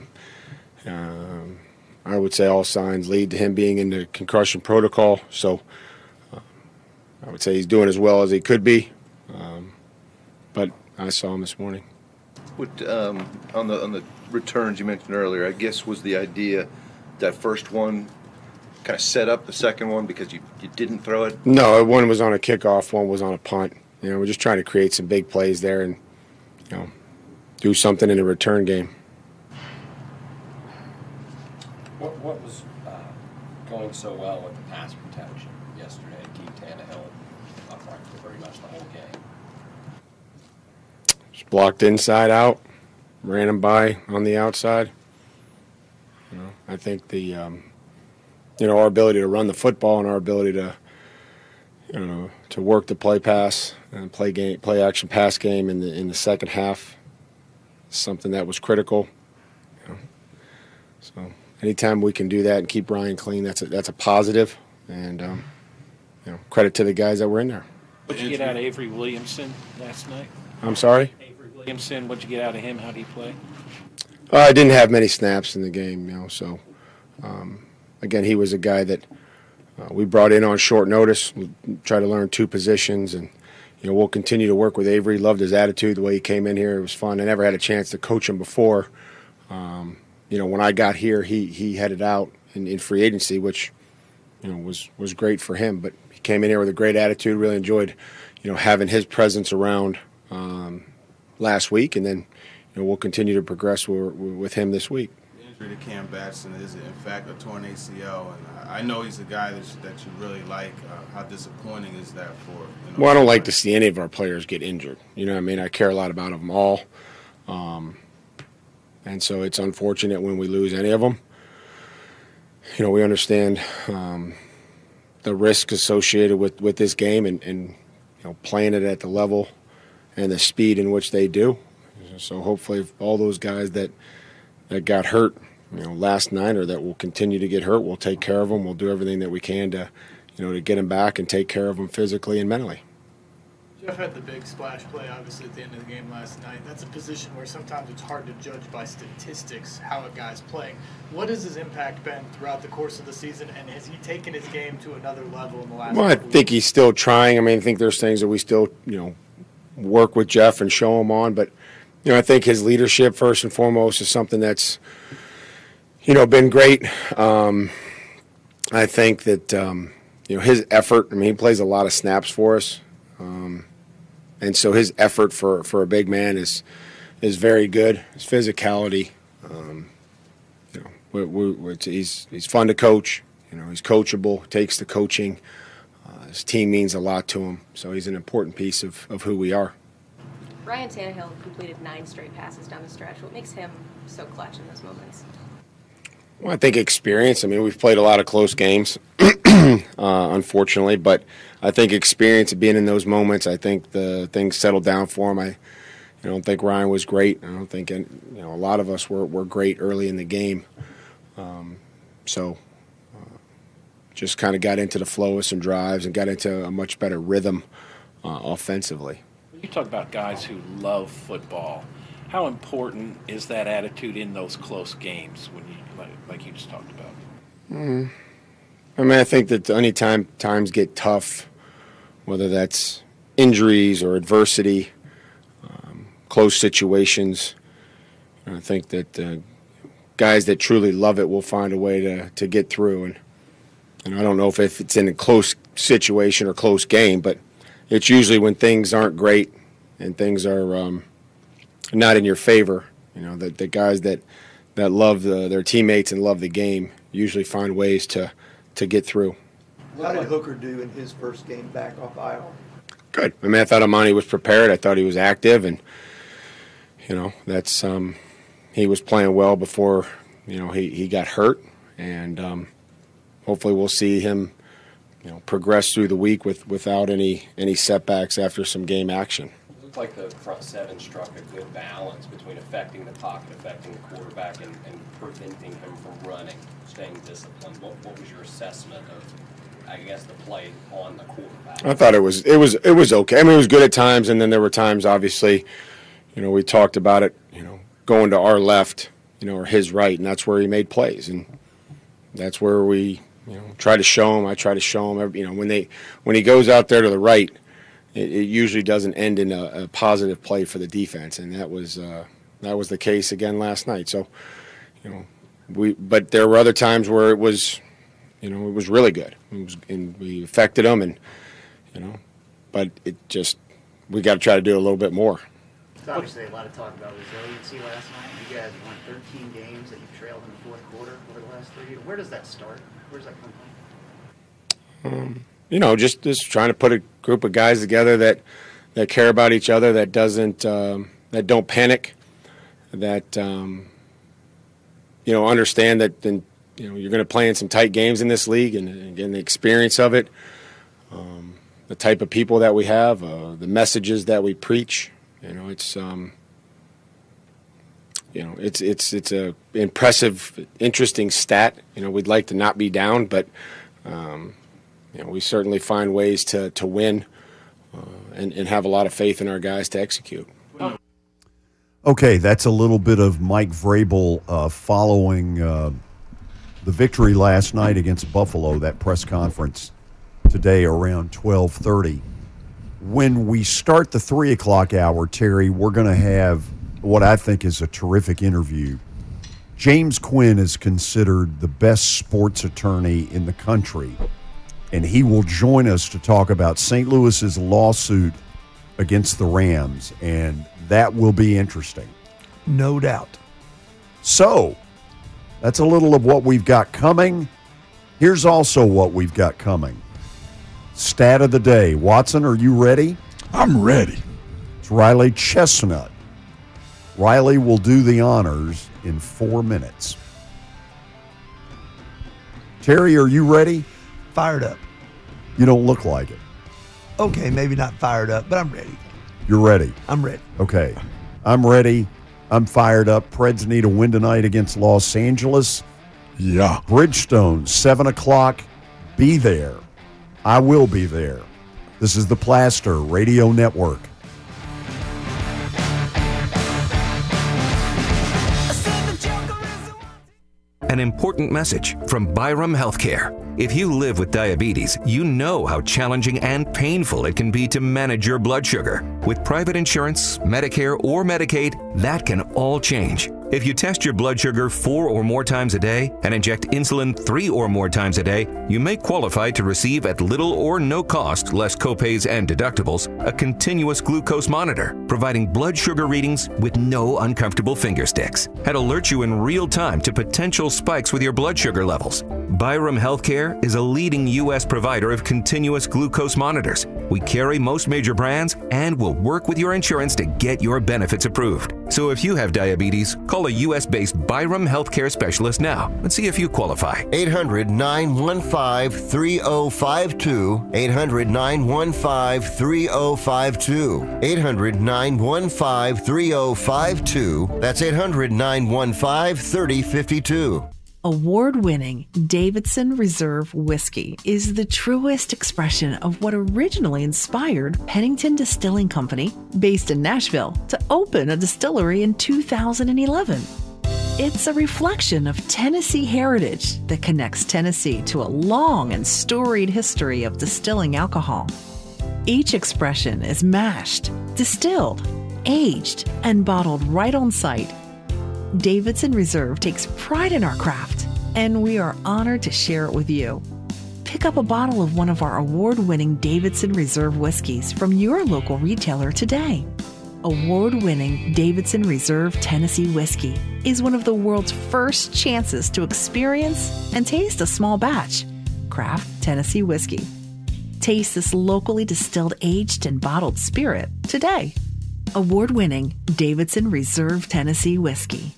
I would say all signs lead to him being in the concussion protocol. So I would say he's doing as well as he could be. But I saw him this morning. What on the returns you mentioned earlier, I guess was the idea that first one kind of set up the second one because you didn't throw it? No, one was on a kickoff, one was on a punt. We're just trying to create some big plays there and do something in the return game. What was going so well with the pass protection yesterday to keep Tannehill upright for pretty much the whole game? Just blocked inside out, ran him by on the outside. I think the our ability to run the football and our ability to to work the play pass and play action pass game in the second half is something that was critical. So anytime we can do that and keep Ryan clean, that's a positive, and credit to the guys that were in there. What did you get out of Avery Williamson last night? I'm sorry? Avery Williamson, what did you get out of him? How did he play? I didn't have many snaps in the game, so again, he was a guy that we brought in on short notice. We tried to learn two positions, and we'll continue to work with Avery. Loved his attitude, the way he came in here. It was fun. I never had a chance to coach him before. When I got here, he headed out in free agency, which was great for him. But he came in here with a great attitude. Really enjoyed having his presence around last week, and then we'll continue to progress with him this week. The injury to Cam Batson is in fact a torn ACL, and I know he's a guy that you really like. How disappointing is that for? Well, I don't like to see any of our players get injured. I care a lot about them all. And so it's unfortunate when we lose any of them. We understand the risk associated with this game and playing it at the level and the speed in which they do. So hopefully all those guys that got hurt last night or that will continue to get hurt, we'll take care of them. We'll do everything that we can to get them back and take care of them physically and mentally. Jeff had the big splash play, obviously, at the end of the game last night. That's a position where sometimes it's hard to judge by statistics how a guy's playing. What has his impact been throughout the course of the season, and has he taken his game to another level in the last Well, I think he's still trying. I think there's things that we still, work with Jeff and show him on. But, I think his leadership, first and foremost, is something that's, been great. I think that, his effort, he plays a lot of snaps for us. And so his effort for a big man is very good. His physicality, he's fun to coach. He's coachable, takes the coaching. His team means a lot to him, so he's an important piece of who we are. Ryan Tannehill completed 9 straight passes down the stretch. What makes him so clutch in those moments? Well, I think experience. We've played a lot of close games, unfortunately, but I think experience of being in those moments, I think the things settled down for him. I don't think Ryan was great. I don't think a lot of us were great early in the game. Just kind of got into the flow of some drives and got into a much better rhythm offensively. You talk about guys who love football. How important is that attitude in those close games when you like you just talked about? I think that any time times get tough, whether that's injuries or adversity, close situations, I think that guys that truly love it will find a way to get through. And I don't know if it's in a close situation or close game, but it's usually when things aren't great and things are not in your favor. The guys that love their teammates and love the game usually find ways to get through. How did Hooker do in his first game back off IR? Good. I mean, I thought Amani was prepared. I thought he was active, and that's he was playing well before he got hurt, and hopefully we'll see him progress through the week without any setbacks after some game action. It looked like the front seven struck a good balance between affecting the pocket, affecting the quarterback, and preventing him from running, staying disciplined. What was your assessment of, I guess, the play on the quarterback? I thought it was okay. I mean, it was good at times, and then there were times, obviously, we talked about it, going to our left, or his right, and that's where he made plays, and that's where we try to show him. I try to show him. When he goes out there to the right, it usually doesn't end in a positive play for the defense, and that was the case again last night. So, but there were other times where it was really good. And we affected them, and but we got to try to do a little bit more. There's obviously a lot of talk about resiliency last night. You guys won 13 games that you've trailed in the fourth quarter over the last 3 years. Where does that start? Where does that come from? Just trying to put a group of guys together that care about each other, that that don't panic, that understand that you're going to play in some tight games in this league, and again the experience of it, the type of people that we have, the messages that we preach. It's a impressive, interesting stat. We'd like to not be down, but we certainly find ways to win and have a lot of faith in our guys to execute. Okay, that's a little bit of Mike Vrabel following the victory last night against Buffalo, that press conference today around 12:30. When we start the 3 o'clock hour, Terry, we're going to have what I think is a terrific interview. James Quinn is considered the best sports attorney in the country, and he will join us to talk about St. Louis's lawsuit against the Rams, and that will be interesting. No doubt. So, that's a little of what we've got coming. Here's also what we've got coming. Stat of the day. Watson, are you ready? I'm ready. It's Riley Chestnut. Riley will do the honors in 4 minutes. Terry, are you ready? Fired up. You don't look like it. Okay, maybe not fired up, but I'm ready. You're ready? I'm ready. Okay. I'm ready. I'm fired up. Preds need a win tonight against Los Angeles. Yeah. Bridgestone, 7 o'clock. Be there. I will be there. This is the Plaster Radio Network. An important message from Byram Healthcare. If you live with diabetes, you know how challenging and painful it can be to manage your blood sugar. With private insurance, Medicare, or Medicaid, that can all change. If you test your blood sugar 4 or more times a day and inject insulin 3 or more times a day, you may qualify to receive at little or no cost, less copays and deductibles, a continuous glucose monitor, providing blood sugar readings with no uncomfortable finger sticks. And alert you in real time to potential spikes with your blood sugar levels. Byram Healthcare is a leading U.S. provider of continuous glucose monitors. We carry most major brands and will work with your insurance to get your benefits approved. So if you have diabetes, call a U.S.-based Byram Healthcare specialist now and see if you qualify. 800-915-3052. 800-915-3052. 800-915-3052. That's 800-915-3052. Award-winning Davidson Reserve Whiskey is the truest expression of what originally inspired Pennington Distilling Company, based in Nashville, to open a distillery in 2011. It's a reflection of Tennessee heritage that connects Tennessee to a long and storied history of distilling alcohol. Each expression is mashed, distilled, aged, and bottled right on site. Davidson Reserve takes pride in our craft, and we are honored to share it with you. Pick up a bottle of one of our award-winning Davidson Reserve whiskeys from your local retailer today. award-winning Davidson Reserve Tennessee whiskey is one of the world's first chances to experience and taste a small batch craft Tennessee whiskey. Taste this locally distilled, aged, and bottled spirit today. Award-winning Davidson Reserve Tennessee whiskey.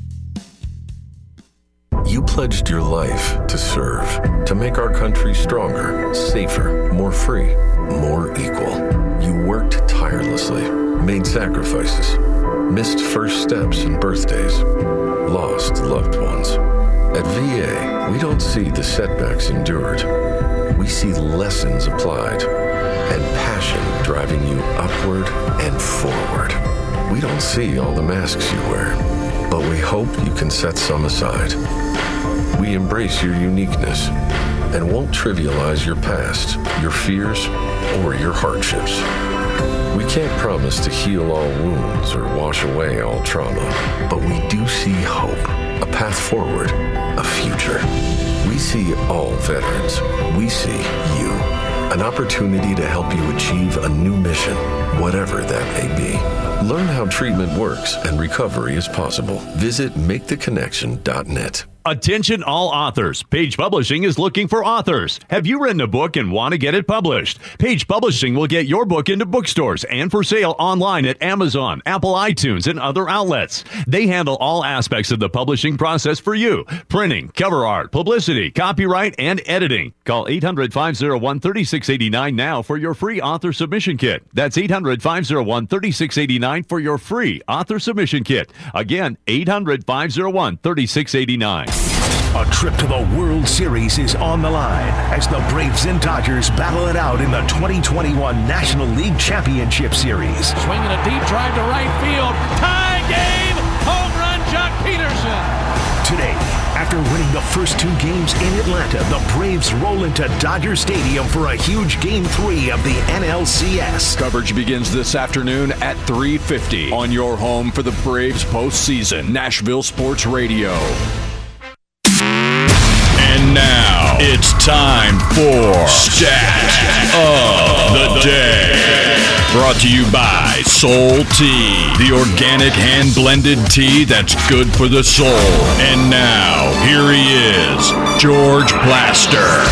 You pledged your life to serve, to make our country stronger, safer, more free, more equal. You worked tirelessly, made sacrifices, missed first steps and birthdays, lost loved ones. At VA, we don't see the setbacks endured. We see lessons applied and passion driving you upward and forward. We don't see all the masks you wear, but we hope you can set some aside. We embrace your uniqueness and won't trivialize your past, your fears, or your hardships. We can't promise to heal all wounds or wash away all trauma, but we do see hope, a path forward, a future. We see all veterans. We see you. An opportunity to help you achieve a new mission, whatever that may be. Learn how treatment works and recovery is possible. Visit MakeTheConnection.net. Attention all authors. Page Publishing is looking for authors. Have you written a book and want to get it published? Page Publishing will get your book into bookstores and for sale online at Amazon, Apple iTunes, and other outlets. They handle all aspects of the publishing process for you. Printing, cover art, publicity, copyright, and editing. Call 800-501-3689 now for your free author submission kit. That's 800-501-3689 for your free author submission kit. Again, 800-501-3689. A trip to the World Series is on the line as the Braves and Dodgers battle it out in the 2021 National League Championship Series. Swinging a deep drive to right field. Tie game. Home run, Jock Peterson. Today, after winning the first 2 games in Atlanta, the Braves roll into Dodger Stadium for a huge Game 3 of the NLCS. Coverage begins this afternoon at 3:50 on your home for the Braves postseason, Nashville Sports Radio. And now it's time for Stat of the Day. Brought to you by Soul Tea, the organic hand-blended tea that's good for the soul. And now, here he is, George Plaster.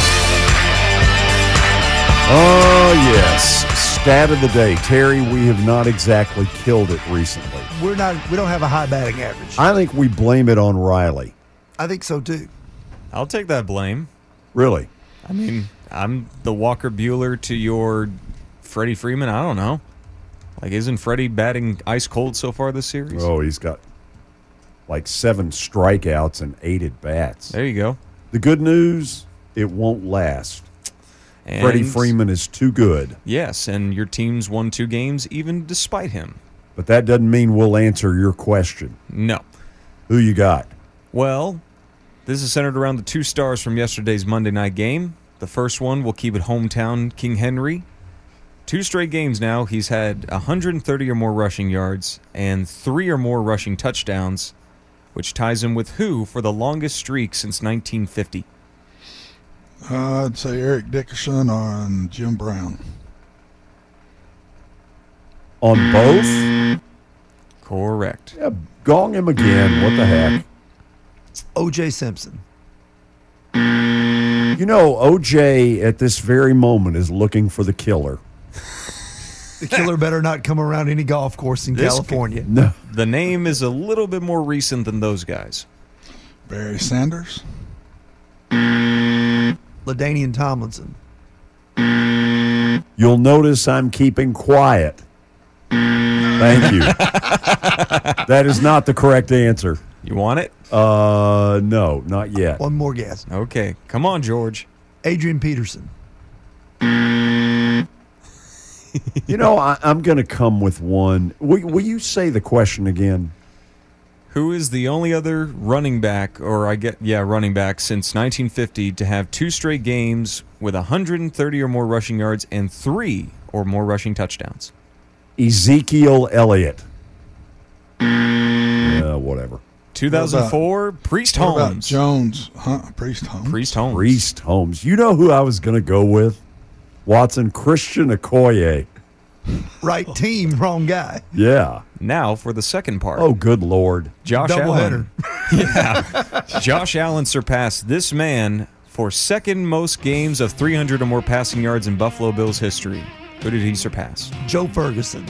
Oh, yes. Stat of the day. Terry, we have not exactly killed it recently. We don't have a high batting average. I think we blame it on Riley. I think so, too. I'll take that blame. Really? I mean, I'm the Walker Buehler to your Freddie Freeman. I don't know. Like, isn't Freddie batting ice cold so far this series? Oh, he's got like 7 strikeouts and 8 at-bats. There you go. The good news, it won't last. And Freddie Freeman is too good. Yes, and your team's won 2 games even despite him. But that doesn't mean we'll answer your question. No. Who you got? Well, this is centered around the 2 stars from yesterday's Monday night game. The first one will keep it hometown King Henry. 2 straight games now, he's had 130 or more rushing yards and 3 or more rushing touchdowns, which ties him with who for the longest streak since 1950? I'd say Eric Dickerson on Jim Brown. On both? Correct. Yeah, gong him again. What the heck? O.J. Simpson. You know, O.J. at this very moment is looking for the killer. The killer better not come around any golf course in California. No. The name is a little bit more recent than those guys. Barry Sanders. LaDainian Tomlinson. You'll notice I'm keeping quiet. Thank you. That is not the correct answer. You want it? No, not yet. One more guess. Okay. Come on, George. Adrian Peterson. You know, I'm going to come with one. Will you say the question again? Who is the only other running back, running back since 1950 to have 2 straight games with 130 or more rushing yards and 3 or more rushing touchdowns? Ezekiel Elliott. Whatever. 2004, Priest Holmes. What about Jones? Priest Holmes. Priest Holmes. You know who I was going to go with? Watson, Christian Okoye. Right team, wrong guy. Yeah. Now for the second part. Oh, good Lord. Josh Doubleheader. Allen. Yeah. Josh Allen surpassed this man for second most games of 300 or more passing yards in Buffalo Bills history. Who did he surpass? Joe Ferguson.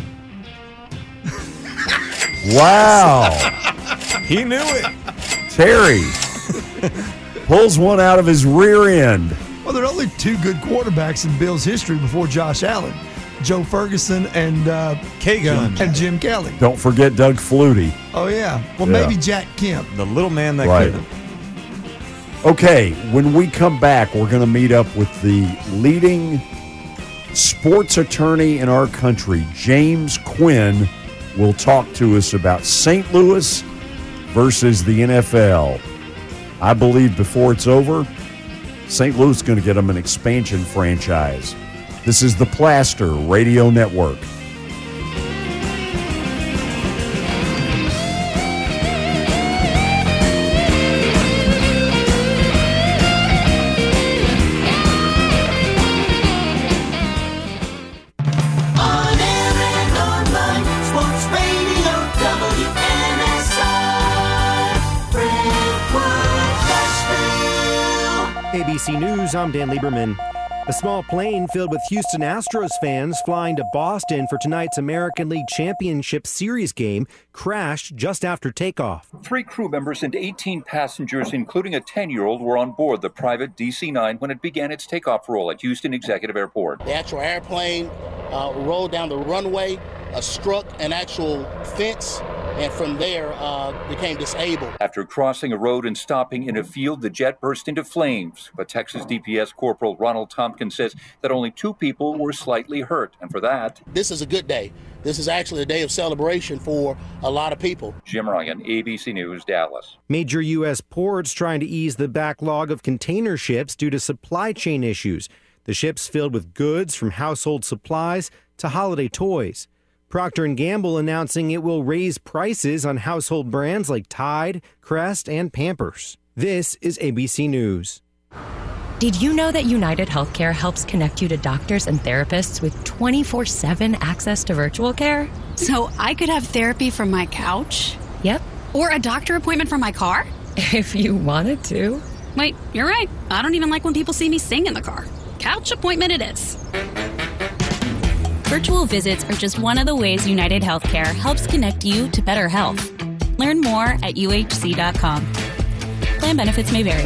Wow. He knew it. Terry pulls one out of his rear end. Well, there are only two good quarterbacks in Bills history before Josh Allen. Joe Ferguson and K-Gun. and Jim Kelly. Don't forget Doug Flutie. Oh, yeah. Well, Yeah. maybe Jack Kemp. The little man that Right. couldn't. Okay, when we come back, we're going to meet up with the leading sports attorney in our country, James Quinn, will talk to us about St. Louis versus the NFL. I believe before it's over, St. Louis is going to get them an expansion franchise. This is the Plaster Radio Network. ABC News, I'm Dan Lieberman. A small plane filled with Houston Astros fans flying to Boston for tonight's American League Championship Series game crashed just after takeoff. 3 crew members and 18 passengers, including a 10-year-old, were on board the private DC-9 when it began its takeoff roll at Houston Executive Airport. The actual airplane rolled down the runway, struck an actual fence, and from there became disabled. After crossing a road and stopping in a field, the jet burst into flames. But Texas DPS Corporal Ronald Tompkins says that only 2 people were slightly hurt, and for that, This is a good day. This is actually a day of celebration for a lot of people. Jim Ryan, ABC News, Dallas. Major U.S. ports trying to ease the backlog of container ships due to supply chain issues. The ships filled with goods from household supplies to holiday toys. Procter & Gamble announcing it will raise prices on household brands like Tide, Crest, and Pampers. This is ABC News. Did you know that United Healthcare helps connect you to doctors and therapists with 24/7 access to virtual care? So I could have therapy from my couch? Yep. Or a doctor appointment from my car? If you wanted to. Wait, you're right. I don't even like when people see me sing in the car. Couch appointment it is. Virtual visits are just one of the ways United Healthcare helps connect you to better health. Learn more at uhc.com. Plan benefits may vary.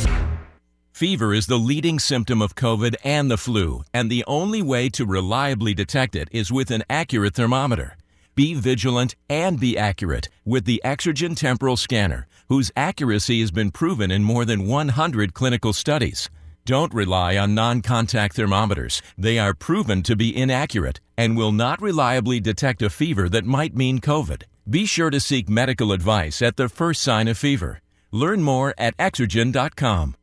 Fever is the leading symptom of COVID and the flu, and the only way to reliably detect it is with an accurate thermometer. Be vigilant and be accurate with the Exergen Temporal Scanner, whose accuracy has been proven in more than 100 clinical studies. Don't rely on non-contact thermometers. They are proven to be inaccurate and will not reliably detect a fever that might mean COVID. Be sure to seek medical advice at the first sign of fever. Learn more at Exergen.com.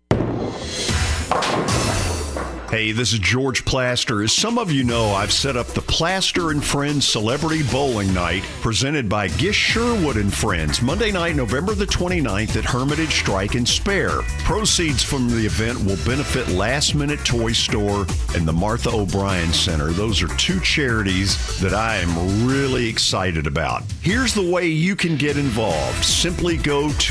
Hey, this is George Plaster. As some of you know, I've set up the Plaster and Friends Celebrity Bowling Night presented by Gish Sherwood and Friends, Monday night, November the 29th at Hermitage Strike and Spare. Proceeds from the event will benefit Last Minute Toy Store and the Martha O'Brien Center. Those are 2 charities that I am really excited about. Here's the way you can get involved. Simply go to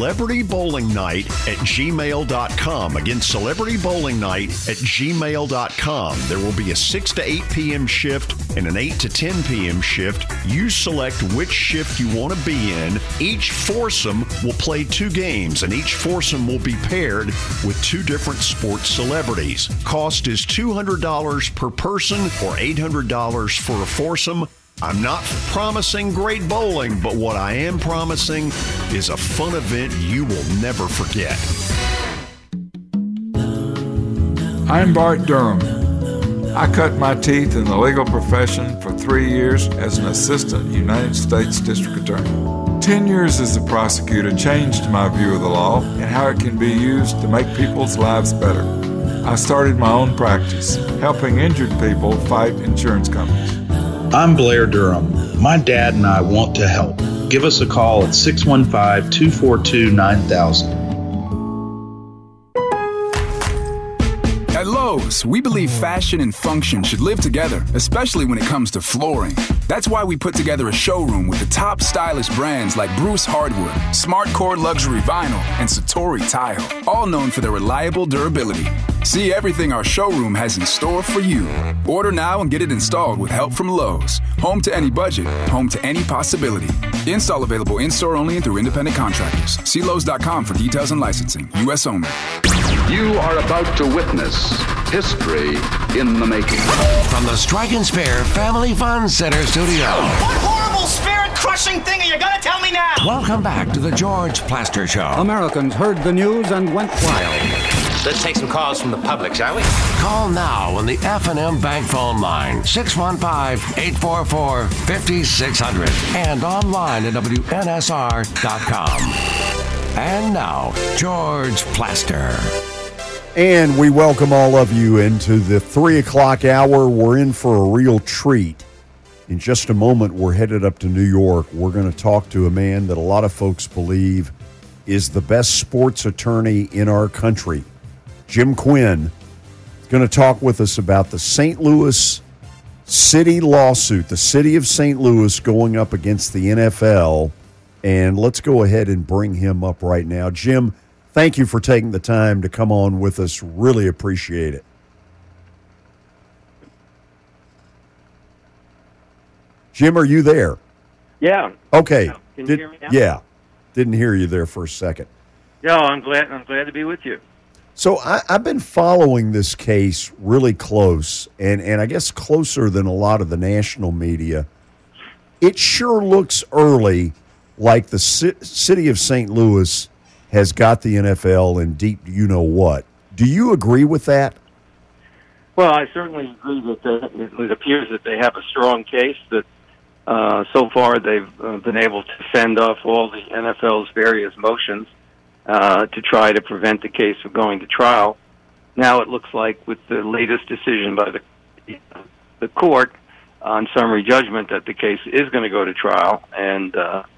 celebritybowlingnight@gmail.com. Again, celebritybowlingnight@gmail.com. There will be a 6 to 8 p.m. shift and an 8 to 10 p.m. shift. You select which shift you want to be in. Each foursome will play 2 games, and each foursome will be paired with 2 different sports celebrities. Cost is $200 per person or $800 for a foursome. I'm not promising great bowling, but what I am promising is a fun event you will never forget. I'm Bart Durham. I cut my teeth in the legal profession for 3 years as an assistant United States District Attorney. 10 years as a prosecutor changed my view of the law and how it can be used to make people's lives better. I started my own practice, helping injured people fight insurance companies. I'm Blair Durham. My dad and I want to help. Give us a call at 615-242-9000. At Lowe's, Lowe's, we believe fashion and function should live together, especially when it comes to flooring. That's why we put together a showroom with the top stylish brands like Bruce Hardwood, SmartCore Luxury Vinyl, and Satori Tile, all known for their reliable durability. See everything our showroom has in store for you. Order now and get it installed with help from Lowe's. Home to any budget, home to any possibility. Install available in-store only and through independent contractors. See Lowe's.com for details and licensing. U.S. only. You are about to witness history in the making. From the Strike and Spare Family Fun Center studio. What horrible spirit-crushing thing are you going to tell me now? Welcome back to the George Plaster Show. Americans heard the news and went wild. Let's take some calls from the public, shall we? Call now on the F&M Bank phone line, 615-844-5600, and online at WNSR.com. And now, George Plaster. And we welcome all of you into the 3 o'clock hour. We're in for a real treat. In just a moment, we're headed up to New York. We're going to talk to a man that a lot of folks believe is the best sports attorney in our country. Jim Quinn is going to talk with us about the St. Louis City lawsuit, the city of St. Louis going up against the NFL. And let's go ahead and bring him up right now. Jim, thank you for taking the time to come on with us. Really appreciate it. Jim, are you there? Yeah. Okay. Can you hear me now? Yeah. Didn't hear you there for a second. Yeah, I'm glad to be with you. So I've been following this case really close, and I guess closer than a lot of the national media. It sure looks early like the city of St. Louis has got the NFL in deep you-know-what. Do you agree with that? Well, I certainly agree that it appears that they have a strong case, that so far they've been able to fend off all the NFL's various motions to try to prevent the case from going to trial. Now it looks like with the latest decision by the court on summary judgment that the case is going to go to trial, and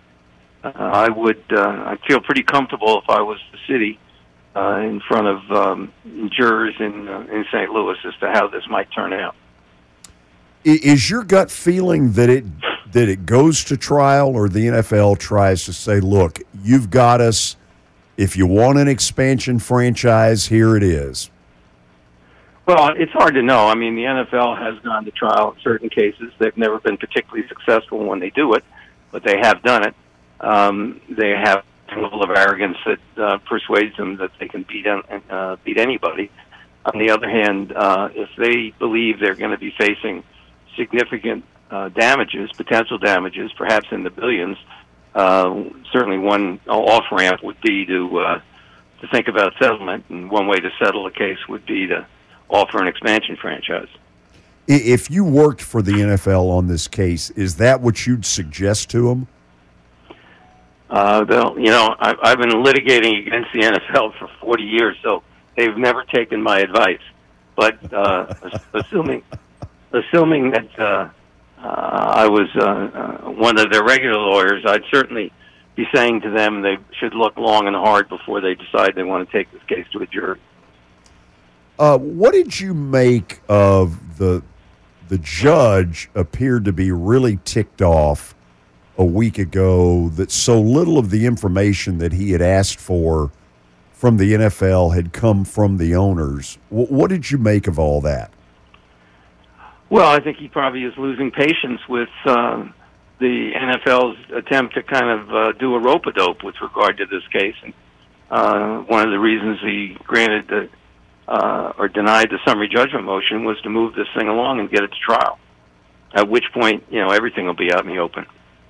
I'd feel pretty comfortable if I was the city in front of jurors in St. Louis as to how this might turn out. Is your gut feeling that it goes to trial, or the NFL tries to say, look, you've got us. If you want an expansion franchise, here it is? Well, it's hard to know. I mean, the NFL has gone to trial in certain cases. They've never been particularly successful when they do it, but they have done it. They have a level of arrogance that persuades them that they can beat anybody. On the other hand, if they believe they're going to be facing significant potential damages, perhaps in the billions, certainly one off-ramp would be to think about settlement, and one way to settle a case would be to offer an expansion franchise. If you worked for the NFL on this case, is that what you'd suggest to them? I've been litigating against the NFL for 40 years, so they've never taken my advice. But assuming that I was one of their regular lawyers, I'd certainly be saying to them they should look long and hard before they decide they want to take this case to a jury. What did you make of the judge appeared to be really ticked off a week ago that so little of the information that he had asked for from the NFL had come from the owners? What did you make of all that? Well, I think he probably is losing patience with the NFL's attempt to kind of do a rope-a-dope with regard to this case. And one of the reasons he granted or denied the summary judgment motion was to move this thing along and get it to trial, at which point, everything will be out in the open.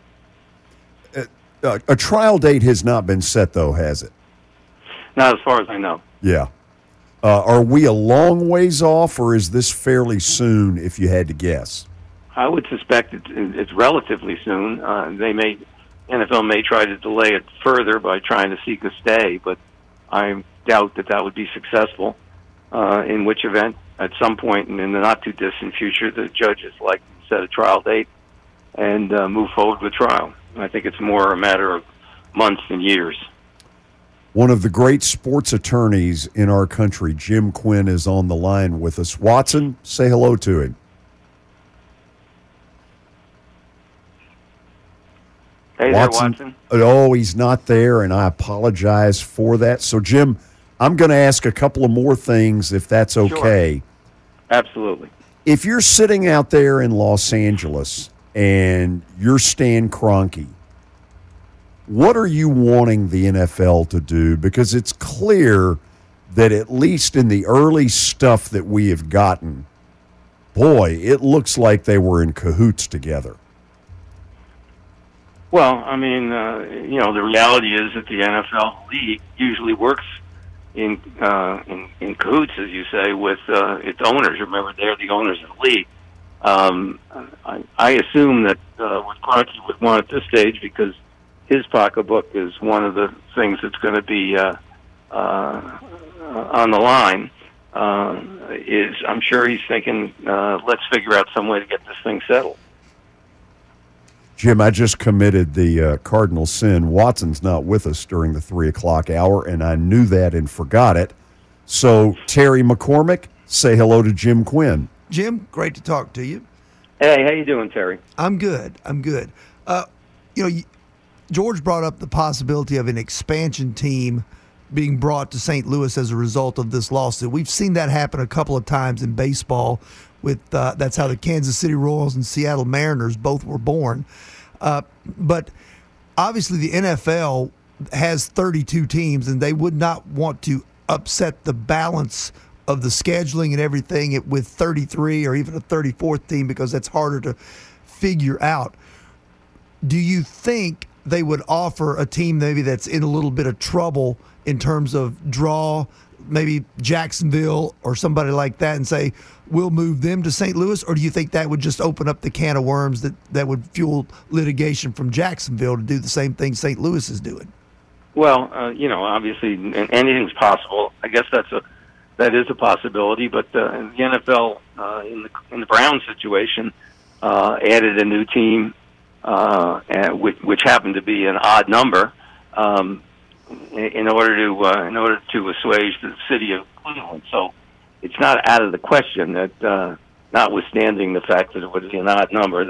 A trial date has not been set, though, has it? Not as far as I know. Yeah. Are we a long ways off, or is this fairly soon, if you had to guess? I would suspect it's relatively soon. NFL may try to delay it further by trying to seek a stay, but I doubt that would be successful, in which event, at some point in the not-too-distant future, the judge is likely to set a trial date and move forward with trial. I think it's more a matter of months than years. One of the great sports attorneys in our country, Jim Quinn, is on the line with us. Watson, say hello to him. Hey there, Watson. Oh, he's not there, and I apologize for that. So, Jim, I'm going to ask a couple of more things, if that's okay. Sure. Absolutely. If you're sitting out there in Los Angeles and you're Stan Kroenke, what are you wanting the NFL to do? Because it's clear that at least in the early stuff that we have gotten, boy, it looks like they were in cahoots together. Well, I mean, the reality is that the NFL league usually works in cahoots, as you say, with its owners. Remember, they're the owners of the league. I assume that what Kroenke would want at this stage, because his pocketbook is one of the things that's going to be on the line, is I'm sure he's thinking, let's figure out some way to get this thing settled. Jim, I just committed the cardinal sin. Watson's not with us during the 3 o'clock hour, and I knew that and forgot it. So, Terry McCormick, say hello to Jim Quinn. Jim, great to talk to you. Hey, how you doing, Terry? I'm good. George brought up the possibility of an expansion team being brought to St. Louis as a result of this lawsuit. We've seen that happen a couple of times in baseball. That's how the Kansas City Royals and Seattle Mariners both were born. But obviously the NFL has 32 teams, and they would not want to upset the balance of the scheduling and everything with 33 or even a 34th team, because that's harder to figure out. Do you think they would offer a team maybe that's in a little bit of trouble in terms of draw, maybe Jacksonville or somebody like that, and say, we'll move them to St. Louis? Or do you think that would just open up the can of worms that would fuel litigation from Jacksonville to do the same thing St. Louis is doing? Well, obviously anything's possible. I guess that is a possibility, but the NFL in the Browns situation added a new team, which happened to be an odd number, in order to assuage the city of Cleveland. So it's not out of the question that, notwithstanding the fact that it would be an odd number,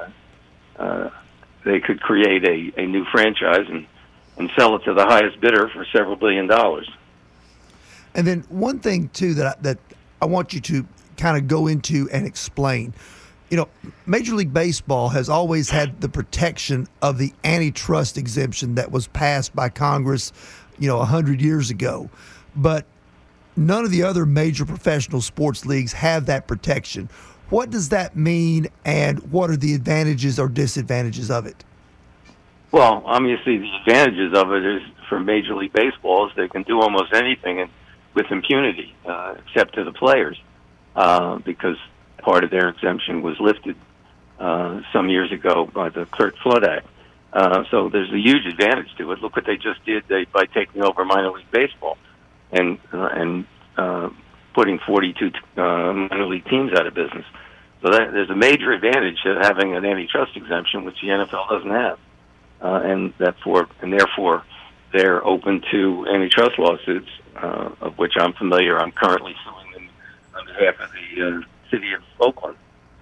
they could create a new franchise and sell it to the highest bidder for several $billion. And then one thing too that I want you to kind of go into and explain. Major League Baseball has always had the protection of the antitrust exemption that was passed by Congress, 100 years ago. But none of the other major professional sports leagues have that protection. What does that mean, and what are the advantages or disadvantages of it? Well, obviously the advantages of it is for Major League Baseball is they can do almost anything with impunity, except to the players, because part of their exemption was lifted some years ago by the Curt Flood Act. So there's a huge advantage to it. Look what they just did by taking over minor league baseball and putting 42 minor league teams out of business. So there's a major advantage to having an antitrust exemption, which the NFL doesn't have, and therefore they're open to antitrust lawsuits, of which I'm familiar. I'm currently suing them on behalf of the city of Oakland.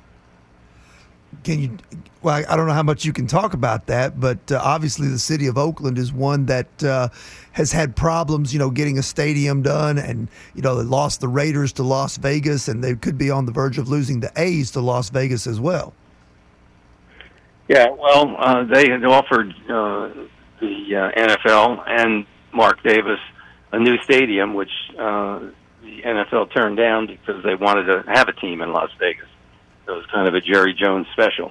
Well, I don't know how much you can talk about that, but obviously the city of Oakland is one that has had problems, getting a stadium done, and, they lost the Raiders to Las Vegas, and they could be on the verge of losing the A's to Las Vegas as well. Yeah, well, they had offered the NFL and Mark Davis a new stadium, which the NFL turned down because they wanted to have a team in Las Vegas. So it was kind of a Jerry Jones special.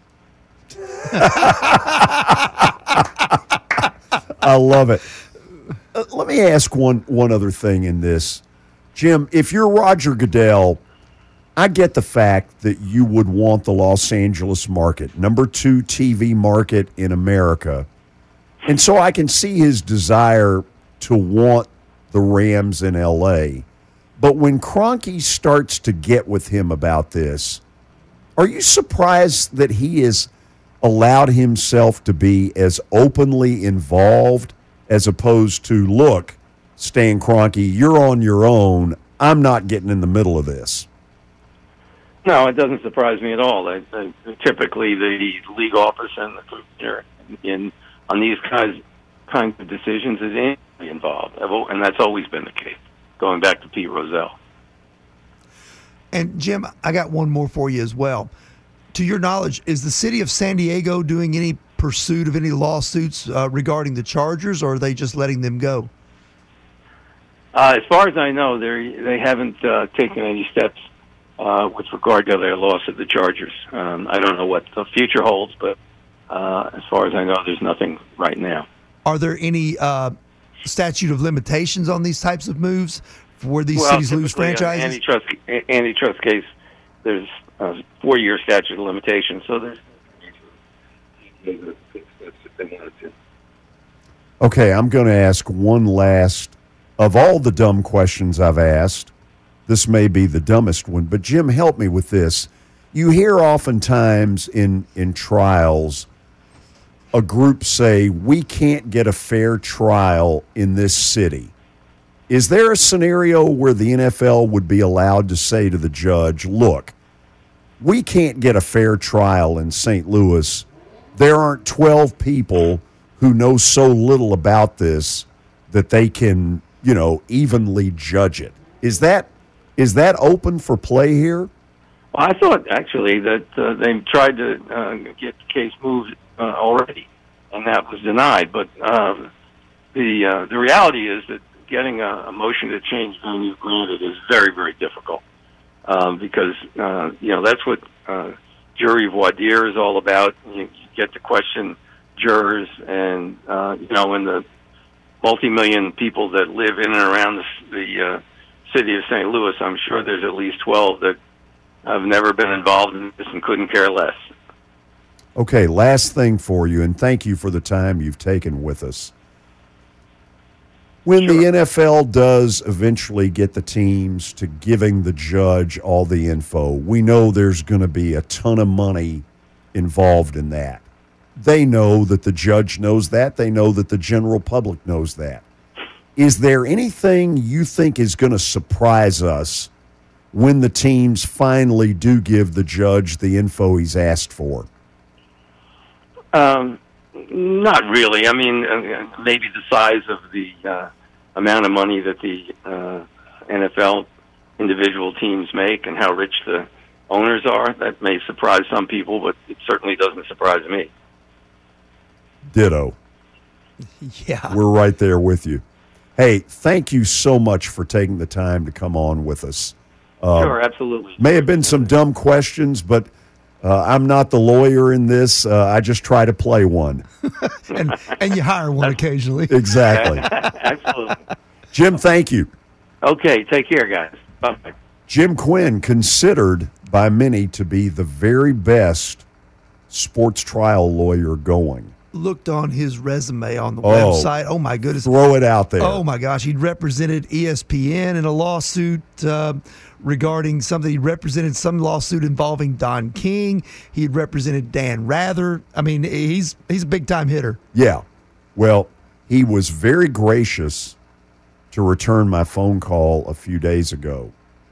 I love it. Let me ask one other thing in this. Jim, if you're Roger Goodell, I get the fact that you would want the Los Angeles market, number 2 TV market in America. And so I can see his desire to want the Rams in L.A. But when Kroenke starts to get with him about this, are you surprised that he has allowed himself to be as openly involved as opposed to, look, Stan Kroenke, you're on your own. I'm not getting in the middle of this. No, it doesn't surprise me at all. Typically, the league office and the commissioner on these kinds of decisions is involved, and that's always been the case, going back to Pete Rozelle. And, Jim, I got one more for you as well. To your knowledge, is the city of San Diego doing any pursuit of any lawsuits regarding the Chargers, or are they just letting them go? As far as I know, they haven't taken any steps with regard to their loss of the Chargers. I don't know what the future holds, but as far as I know, there's nothing right now. Are there any statute of limitations on these types of moves where these cities lose franchises? Antitrust case, there's a 4-year statute of limitations, so there's... Okay, I'm going to ask one last. Of all the dumb questions I've asked, this may be the dumbest one, but Jim, help me with this. You hear oftentimes in trials a group say, we can't get a fair trial in this city. Is there a scenario where the NFL would be allowed to say to the judge, look, we can't get a fair trial in St. Louis. There aren't 12 people who know so little about this that they can, evenly judge it. Is that open for play here? Well, I thought actually that they tried to get the case moved already, and that was denied. But the reality is that getting a motion to change venue granted is very, very difficult because that's what jury voir dire is all about. You get to question jurors, and in the multi-million people that live in and around the city of St. Louis, I'm sure there's at least 12 that have never been involved in this and couldn't care less. Okay, last thing for you, and thank you for the time you've taken with us. When the NFL does eventually get the teams to giving the judge all the info, we know there's going to be a ton of money involved in that. They know that the judge knows that. They know that the general public knows that. Is there anything you think is going to surprise us when the teams finally do give the judge the info he's asked for? Not really. I mean, maybe the size of the amount of money that the NFL individual teams make and how rich the owners are. That may surprise some people, but it certainly doesn't surprise me. Ditto. Yeah. We're right there with you. Hey, thank you so much for taking the time to come on with us. Sure, absolutely. May have been some dumb questions, but I'm not the lawyer in this. I just try to play one. and you hire one occasionally. Exactly. Absolutely. Jim, thank you. Okay, take care, guys. Bye. Jim Quinn, considered by many to be the very best sports trial lawyer going. Looked on his resume on the website. Oh, my goodness. Throw it out there. Oh, my gosh. He'd represented ESPN in a lawsuit regarding something. He represented some lawsuit involving Don King. He had represented Dan Rather. I mean, he's a big-time hitter. Yeah. Well, he was very gracious to return my phone call a few days ago.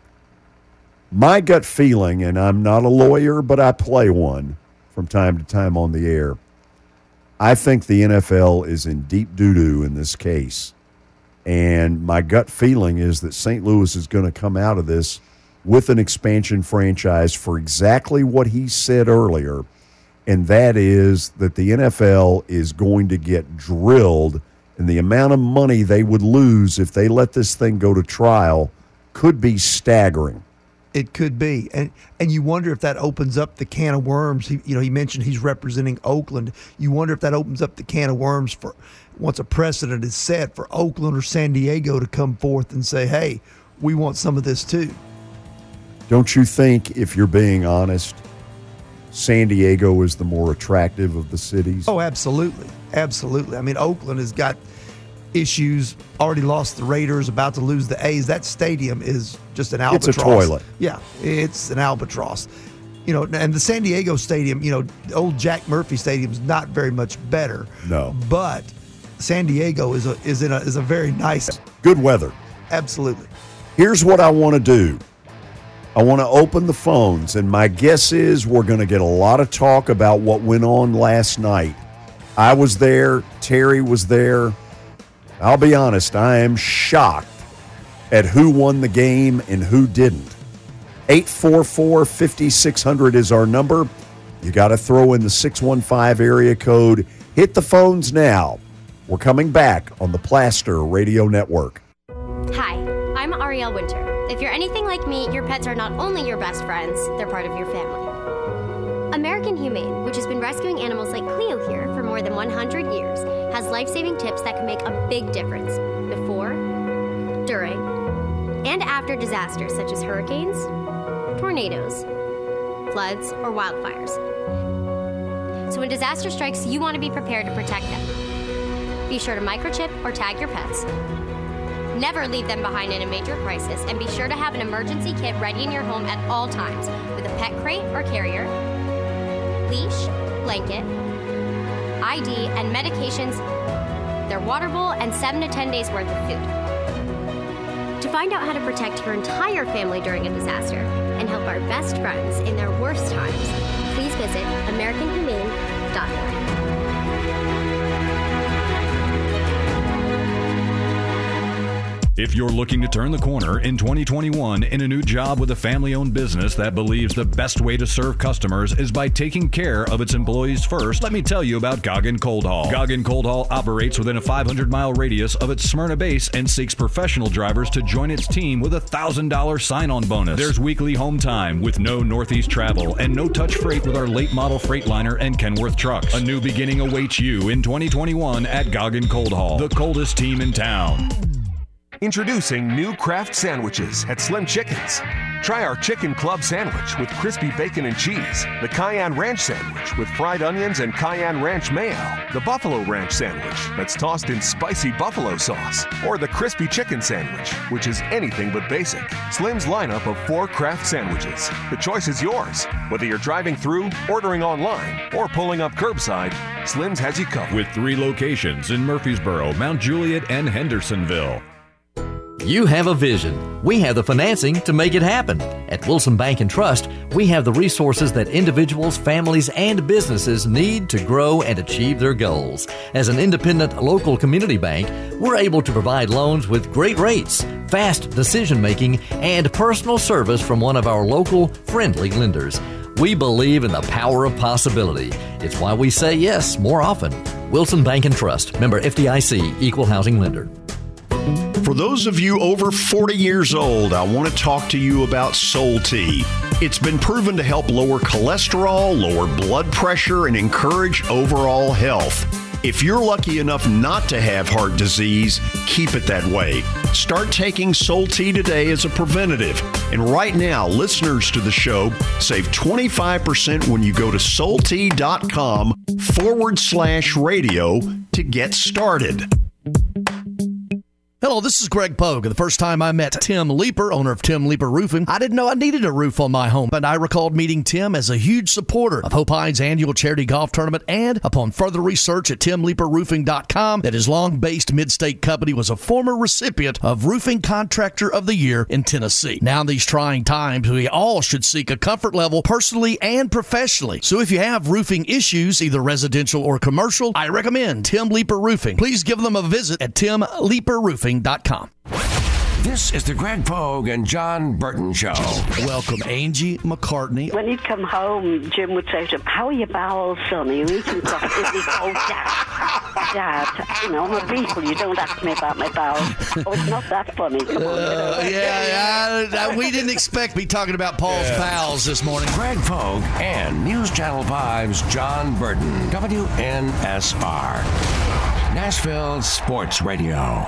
My gut feeling, and I'm not a lawyer, but I play one from time to time on the air, I think the NFL is in deep doo-doo in this case. And my gut feeling is that St. Louis is going to come out of this with an expansion franchise for exactly what he said earlier, and that is that the NFL is going to get drilled, and the amount of money they would lose if they let this thing go to trial could be staggering. It could be, and you wonder if that opens up the can of worms. He mentioned he's representing Oakland. You wonder if that opens up the can of worms for once a precedent is set for Oakland or San Diego to come forth and say, "Hey, we want some of this too." Don't you think, if you're being honest, San Diego is the more attractive of the cities? Oh, absolutely, absolutely. I mean, Oakland has got issues, already lost the Raiders, about to lose the A's. That stadium is just an albatross. It's a toilet. Yeah, it's an albatross. And the San Diego stadium, the old Jack Murphy Stadium is not very much better. No. But San Diego is a very nice, good weather. Absolutely. Here's what I want to do. I want to open the phones, and my guess is we're going to get a lot of talk about what went on last night. I was there. Terry was there. I'll be honest, I am shocked at who won the game and who didn't. 844-5600 is our number. You got to throw in the 615 area code. Hit the phones now. We're coming back on the Plaster Radio Network. Hi, I'm Ariel Winter. If you're anything like me, your pets are not only your best friends, they're part of your family. American Humane, which has been rescuing animals like Cleo here for more than 100 years, has life-saving tips that can make a big difference before, during, and after disasters such as hurricanes, tornadoes, floods, or wildfires. So when disaster strikes, you want to be prepared to protect them. Be sure to microchip or tag your pets. Never leave them behind in a major crisis, and be sure to have an emergency kit ready in your home at all times with a pet crate or carrier, leash, blanket, ID, and medications, their water bowl, and 7 to 10 days worth of food. To find out how to protect your entire family during a disaster and help our best friends in their worst times, please visit AmericanHumane.org. If you're looking to turn the corner in 2021 in a new job with a family-owned business that believes the best way to serve customers is by taking care of its employees first, let me tell you about Goggin Cold Haul. Goggin Cold Haul operates within a 500-mile radius of its Smyrna base and seeks professional drivers to join its team with a $1,000 sign-on bonus. There's weekly home time with no Northeast travel and no-touch freight with our late-model Freightliner and Kenworth trucks. A new beginning awaits you in 2021 at Goggin Cold Haul, the coldest team in town. Introducing new Kraft sandwiches at Slim Chickens. Try our Chicken Club sandwich with crispy bacon and cheese, the Cayenne Ranch sandwich with fried onions and Cayenne Ranch mayo, the Buffalo Ranch sandwich that's tossed in spicy buffalo sauce, or the crispy chicken sandwich, which is anything but basic. Slim's lineup of 4 Kraft sandwiches. The choice is yours. Whether you're driving through, ordering online, or pulling up curbside, Slim's has you covered. With 3 locations in Murfreesboro, Mount Juliet, and Hendersonville. You have a vision. We have the financing to make it happen. At Wilson Bank and Trust, we have the resources that individuals, families, and businesses need to grow and achieve their goals. As an independent local community bank, we're able to provide loans with great rates, fast decision-making, and personal service from one of our local, friendly lenders. We believe in the power of possibility. It's why we say yes more often. Wilson Bank and Trust, member FDIC, equal housing lender. For those of you over 40 years old, I want to talk to you about Soul Tea. It's been proven to help lower cholesterol, lower blood pressure, and encourage overall health. If you're lucky enough not to have heart disease, keep it that way. Start taking Soul Tea today as a preventative. And right now, listeners to the show save 25% when you go to soultea.com/radio to get started. Hello, this is Greg Pogue. The first time I met Tim Leeper, owner of Tim Leeper Roofing, I didn't know I needed a roof on my home, but I recalled meeting Tim as a huge supporter of Hope Hines' annual charity golf tournament, and upon further research at timleeperroofing.com, that his long-based mid-state company was a former recipient of Roofing Contractor of the Year in Tennessee. Now in these trying times, we all should seek a comfort level personally and professionally. So if you have roofing issues, either residential or commercial, I recommend Tim Leeper Roofing. Please give them a visit at timleeperroofing.com. This is the Greg Pogue and John Burton Show. Welcome, Angie McCartney. When he'd come home, Jim would say to him, "How are your bowels, son? Are you eating something?" "Oh, Dad, you know, I'm a Beatle. You don't ask me about my bowels." "Oh, it's not that funny. Come on." We didn't expect to be talking about Paul's bowels this morning. Greg Pogue and News Channel 5's John Burton, WNSR, Nashville Sports Radio.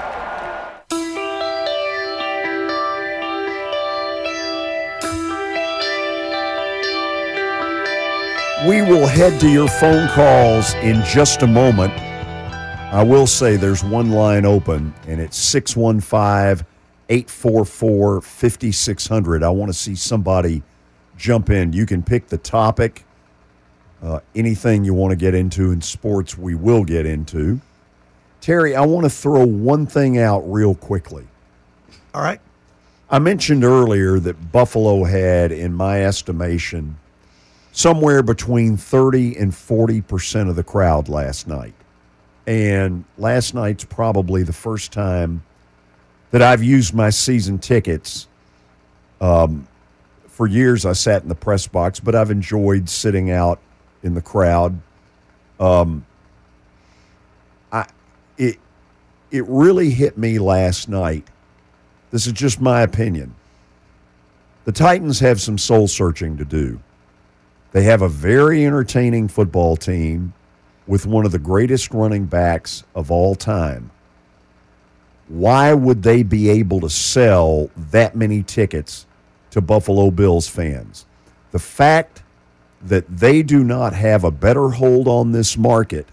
We will head to your phone calls in just a moment. I will say there's one line open, and it's 615-844-5600. I want to see somebody jump in. You can pick the topic. Anything you want to get into in sports, we will get into. Terry, I want to throw one thing out real quickly. All right. I mentioned earlier that Buffalo had, in my estimation, somewhere between 30 and 40% of the crowd last night. And last night's probably the first time that I've used my season tickets. For years I sat in the press box, but I've enjoyed sitting out in the crowd. It really hit me last night. This is just my opinion. The Titans have some soul searching to do. They have a very entertaining football team with one of the greatest running backs of all time. Why would they be able to sell that many tickets to Buffalo Bills fans? The fact that they do not have a better hold on this market,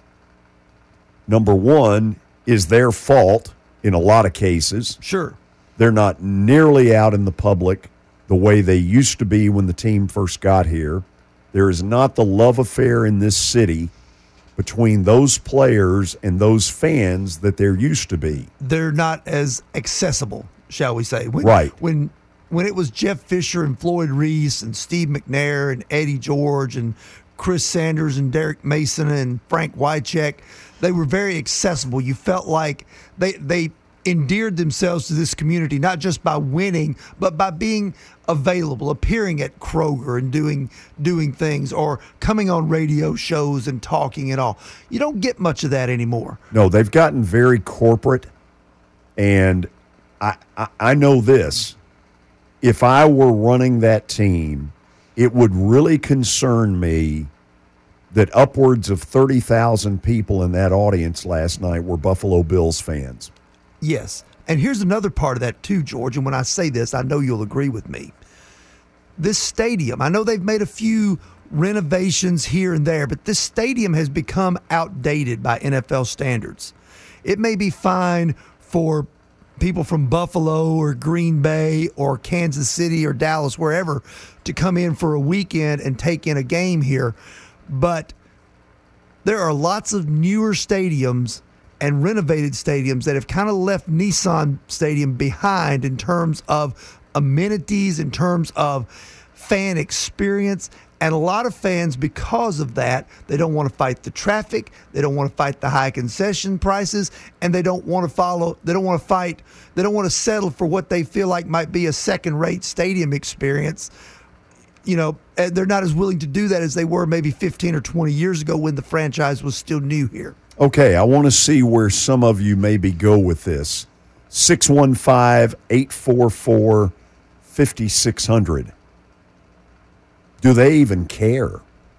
number one, is their fault in a lot of cases. Sure. They're not nearly out in the public the way they used to be when the team first got here. There is not the love affair in this city between those players and those fans that there used to be. They're not as accessible, shall we say. Right. When it was Jeff Fisher and Floyd Reese and Steve McNair and Eddie George and Chris Sanders and Derek Mason and Frank Wycheck, they were very accessible. You felt like they endeared themselves to this community, not just by winning, but by being available, appearing at Kroger and doing things, or coming on radio shows and talking and all. You don't get much of that anymore. No, they've gotten very corporate, and I know this. If I were running that team, it would really concern me that upwards of 30,000 people in that audience last night were Buffalo Bills fans. Yes. And here's another part of that too, George. And when I say this, I know you'll agree with me. This stadium, I know they've made a few renovations here and there, but this stadium has become outdated by NFL standards. It may be fine for people from Buffalo or Green Bay or Kansas City or Dallas, wherever, to come in for a weekend and take in a game here. But there are lots of newer stadiums and renovated stadiums that have kind of left Nissan Stadium behind in terms of amenities, in terms of fan experience. And a lot of fans, because of that, they don't want to fight the traffic, they don't want to fight the high concession prices, and they don't want to settle for what they feel like might be a second-rate stadium experience. You know, they're not as willing to do that as they were maybe 15 or 20 years ago when the franchise was still new here. Okay, I want to see where some of you maybe go with this. 615-844-5600. Do they even care?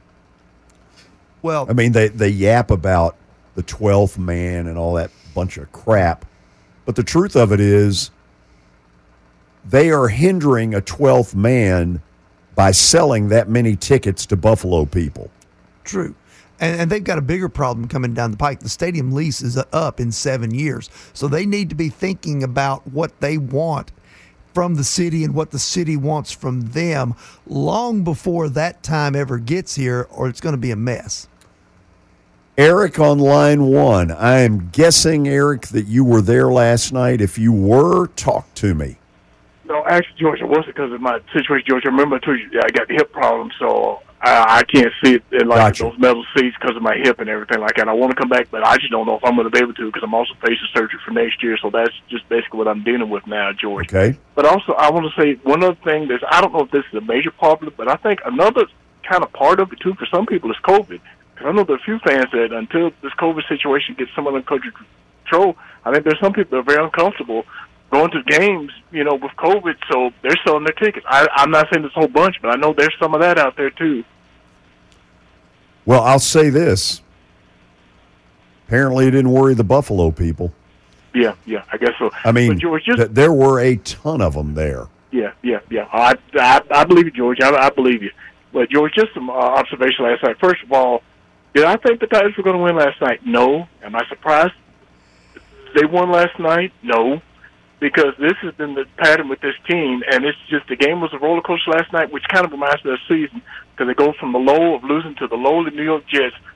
Well, I mean, they yap about the 12th man and all that bunch of crap. But the truth of it is they are hindering a 12th man by selling that many tickets to Buffalo people. True. And they've got a bigger problem coming down the pike. The stadium lease is up in 7 years. So they need to be thinking about what they want from the city and what the city wants from them long before that time ever gets here, or it's going to be a mess. Eric on line one. I am guessing, Eric, that you were there last night. If you were, talk to me. No, actually, George, it wasn't because of my situation, George. I remember I told you I got the hip problem, so I can't see it in those metal seats because of my hip and everything like that. I want to come back, but I just don't know if I'm going to be able to because I'm also facing surgery for next year, so that's just basically what I'm dealing with now, George. Okay. But also, I want to say one other thing. I don't know if this is a major problem, but I think another kind of part of it, too, for some people is COVID. Because I know there are a few fans that until this COVID situation gets some under control, I think there's some people that are very uncomfortable going to games, with COVID, so they're selling their tickets. I'm not saying it's a whole bunch, but I know there's some of that out there, too. Well, I'll say this. Apparently it didn't worry the Buffalo people. Yeah, I guess so. I mean, but George, there were a ton of them there. Yeah. I believe you, George. I believe you. But, George, just some observation last night. First of all, did I think the Titans were going to win last night? No. Am I surprised they won last night? No. Because this has been the pattern with this team, and it's just the game was a roller coaster last night, which kind of reminds me of the season, because it goes from the low of losing to the lowly New York Jets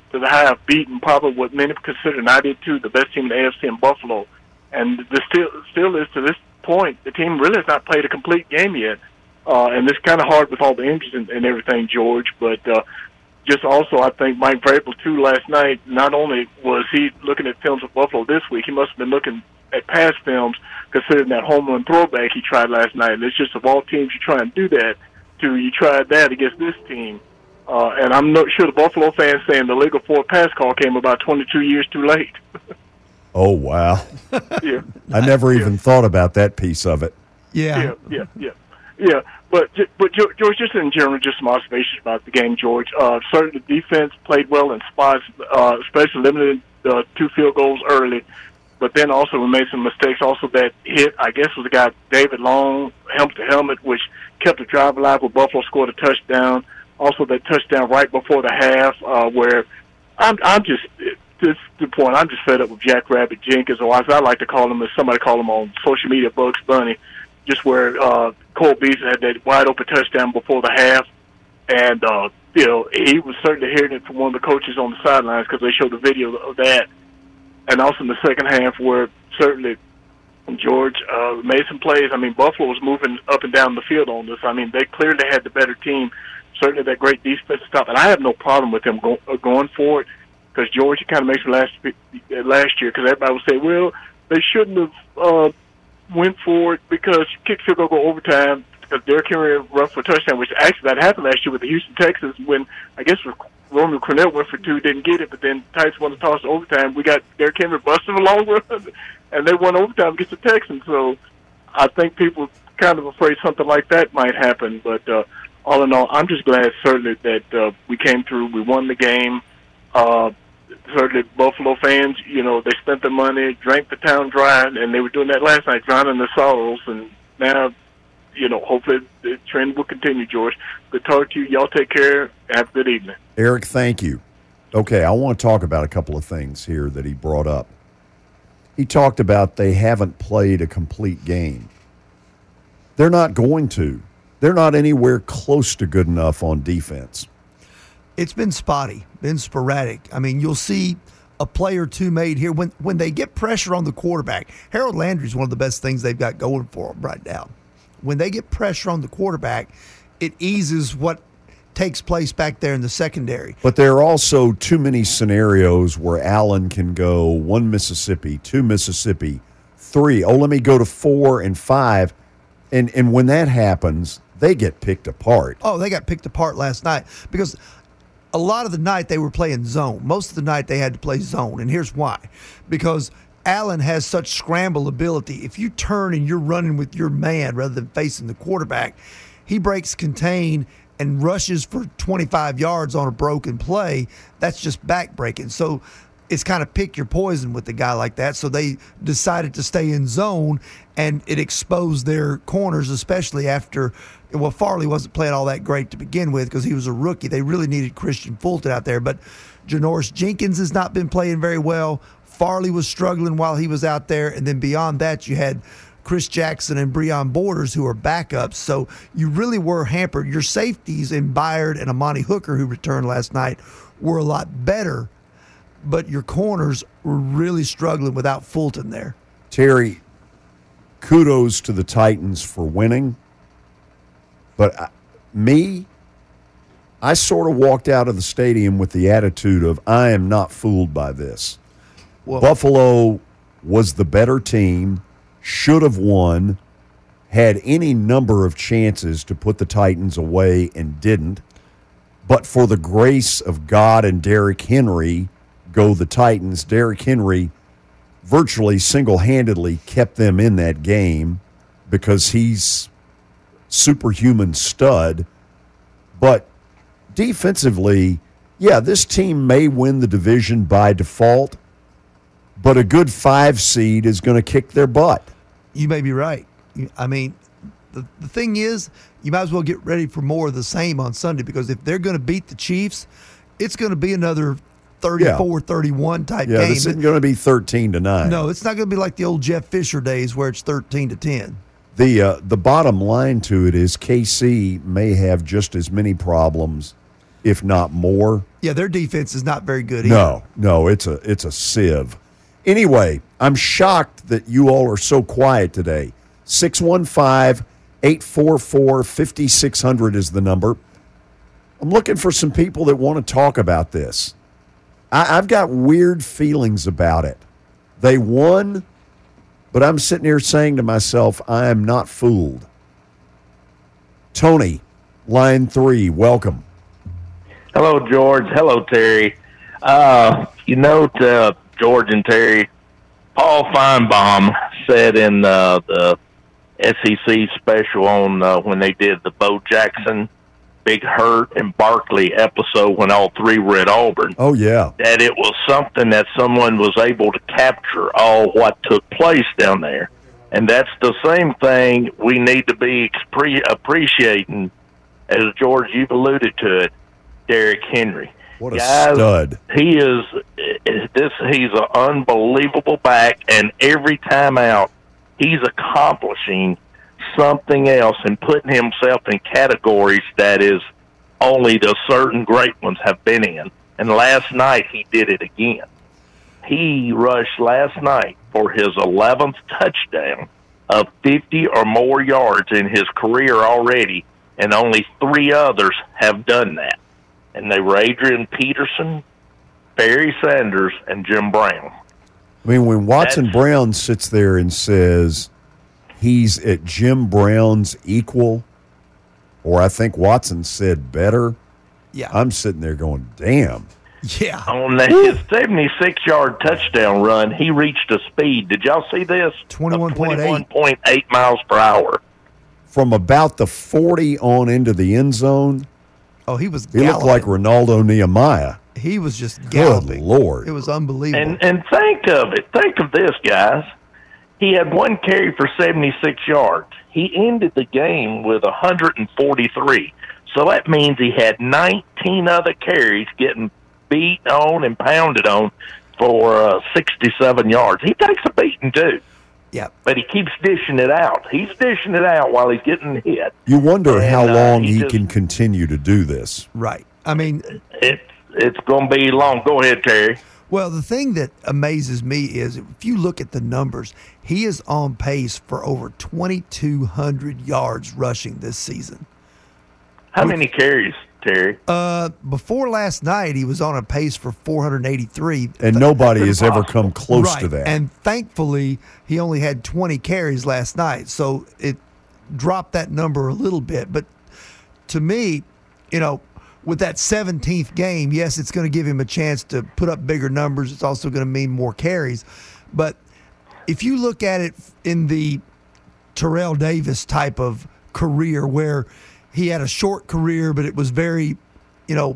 to the half, beating probably what many consider, and I did too, the best team in the AFC in Buffalo. And the still is to this point, the team really has not played a complete game yet. And it's kind of hard with all the injuries and everything, George. But just also, I think Mike Vrabel, too, last night, not only was he looking at films of Buffalo this week, he must have been looking at past films, considering that home run throwback he tried last night. And it's just of all teams you try and do that, you tried that against this team. And I'm not sure the Buffalo fans saying the legal 4 pass call came about 22 years too late. Oh, wow. Yeah. I never even thought about that piece of it. Yeah. But George, just in general, just some observations about the game, George. Certainly the defense played well in spots, especially limited 2 field goals early. But then also we made some mistakes. Also that hit, I guess, was the guy David Long, helmet to helmet, which kept the drive alive where Buffalo scored a touchdown. Also that touchdown right before the half, where I'm just to the point. I'm just fed up with Jackrabbit Jenkins, or as I like to call him, as somebody called him on social media, Bugs Bunny. Just where Cole Beasley had that wide open touchdown before the half, and he was certainly hearing it from one of the coaches on the sidelines because they showed the video of that. And also in the second half, where certainly George made some plays. I mean, Buffalo was moving up and down the field on this. I mean, they clearly had the better team. Certainly that great defensive stuff, and I have no problem with them going for it. Because George, it kind of makes me last year, because everybody would say, well, they shouldn't have went for it because kick field goal go overtime because Derrick Henry run for a touchdown, which actually that happened last year with the Houston Texans when I guess Romeo Crennel went for 2, didn't get it, but then Titans won the toss to overtime. We got Derrick Henry busting a long run, and they won overtime against the Texans. So I think people kind of afraid something like that might happen. But all in all, I'm just glad certainly that we came through. We won the game. Certainly Buffalo fans, they spent the money, drank the town dry, and they were doing that last night, drowning their sorrows. And now, hopefully the trend will continue, George. Good talk to you. Y'all take care. Have a good evening. Eric, thank you. Okay, I want to talk about a couple of things here that he brought up. He talked about they haven't played a complete game. They're not going to. They're not anywhere close to good enough on defense. It's been spotty, been sporadic. I mean, you'll see a play or two made here. When they get pressure on the quarterback, Harold Landry is one of the best things they've got going for them right now. When they get pressure on the quarterback, it eases what takes place back there in the secondary. But there are also too many scenarios where Allen can go 1 Mississippi, 2 Mississippi, 3. Oh, let me go to 4 and 5. And when that happens, they get picked apart. Oh, they got picked apart last night because a lot of the night they were playing zone. Most of the night they had to play zone, and here's why. Because Allen has such scramble ability. If you turn and you're running with your man rather than facing the quarterback, he breaks contain and rushes for 25 yards on a broken play. That's just back-breaking. So it's kind of pick your poison with a guy like that. So they decided to stay in zone, and it exposed their corners, especially after – well, Farley wasn't playing all that great to begin with because he was a rookie. They really needed Christian Fulton out there. But Janoris Jenkins has not been playing very well. Farley was struggling while he was out there. And then beyond that, you had Chris Jackson and Breon Borders who are backups. So you really were hampered. Your safeties in Byard and Amani Hooker, who returned last night, were a lot better. But your corners were really struggling without Fulton there. Terry, kudos to the Titans for winning. But I sort of walked out of the stadium with the attitude of, I am not fooled by this. Well, Buffalo was the better team, should have won, had any number of chances to put the Titans away and didn't. But for the grace of God and Derrick Henry, go the Titans. Derrick Henry virtually single-handedly kept them in that game because he's superhuman stud. But defensively, yeah, this team may win the division by default, but a good 5 seed is going to kick their butt. You may be right. I mean, the thing is, you might as well get ready for more of the same on Sunday, because if they're going to beat the Chiefs, it's going to be another 34-31 type game. Yeah, this isn't going to be 13-9. No, it's not going to be like the old Jeff Fisher days where it's 13-10. The bottom line to it is KC may have just as many problems if not more. Yeah, their defense is not very good either. No, it's a sieve. Anyway, I'm shocked that you all are so quiet today. 615-844-5600 is the number. I'm looking for some people that want to talk about this. I've got weird feelings about it. They won, but I'm sitting here saying to myself, I am not fooled. Tony, line 3, welcome. Hello, George. Hello, Terry. George and Terry, Paul Feinbaum said in the SEC special on when they did the Bo Jackson, Big Hurt, and Barkley episode when all three were at Auburn. Oh, yeah. That it was something that someone was able to capture all what took place down there. And that's the same thing we need to be appreciating, as George, you've alluded to it, Derrick Henry. What a stud. He's an unbelievable back, and every time out, he's accomplishing something else and putting himself in categories that is only the certain great ones have been in. And last night, he did it again. He rushed last night for his 11th touchdown of 50 or more yards in his career already, and only 3 others have done that. And they were Adrian Peterson, Barry Sanders, and Jim Brown. I mean, when Watson Brown sits there and says he's at Jim Brown's equal, or I think Watson said better, yeah, I'm sitting there going, damn. Yeah. On his 76-yard touchdown run, he reached a speed. Did y'all see this? 21.8 miles per hour. From about the 40 on into the end zone. Oh, he was galloping. He looked like Ronaldo Nehemiah. He was just galloping. Good Lord. It was unbelievable. And think of it. Think of this, guys. He had 1 carry for 76 yards. He ended the game with 143. So that means he had 19 other carries getting beat on and pounded on for 67 yards. He takes a beating, too. Yeah. But he keeps dishing it out. He's dishing it out while he's getting hit. You wonder how long he can continue to do this. Right. I mean, it's going to be long. Go ahead, Terry. Well, the thing that amazes me is if you look at the numbers, he is on pace for over 2,200 yards rushing this season. How many carries, Terry? Before last night, he was on a pace for 483. And nobody has ever come close to that. And thankfully, he only had 20 carries last night. So it dropped that number a little bit. But to me, with that 17th game, yes, it's going to give him a chance to put up bigger numbers. It's also going to mean more carries. But if you look at it in the Terrell Davis type of career where he had a short career, but it was very, it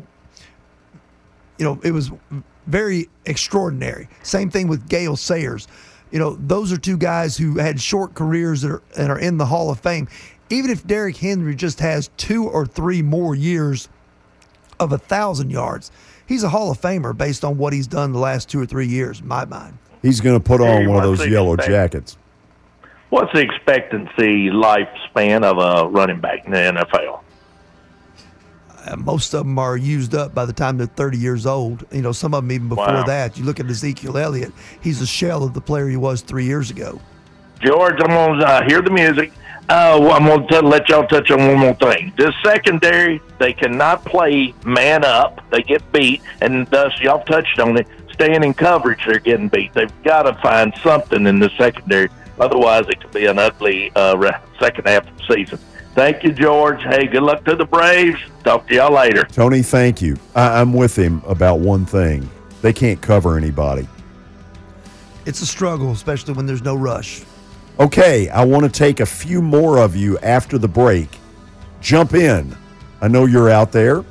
was very extraordinary. Same thing with Gale Sayers. Those are 2 guys who had short careers and are in the Hall of Fame. Even if Derrick Henry just has 2 or 3 more years of 1,000 yards, he's a Hall of Famer based on what he's done the last 2 or 3 years, in my mind. He's going to put on one of those yellow jackets. What's the expectancy lifespan of a running back in the NFL? Most of them are used up by the time they're 30 years old. Some of them even before that. You look at Ezekiel Elliott, he's a shell of the player he was 3 years ago. George, I'm going to hear the music. I'm going to let y'all touch on one more thing. This secondary, they cannot play man up. They get beat, and thus, y'all touched on it, staying in coverage, they're getting beat. They've got to find something in the secondary. Otherwise, it could be an ugly second half of the season. Thank you, George. Hey, good luck to the Braves. Talk to y'all later. Tony, thank you. I'm with him about one thing. They can't cover anybody. It's a struggle, especially when there's no rush. Okay, I want to take a few more of you after the break. Jump in. I know you're out there.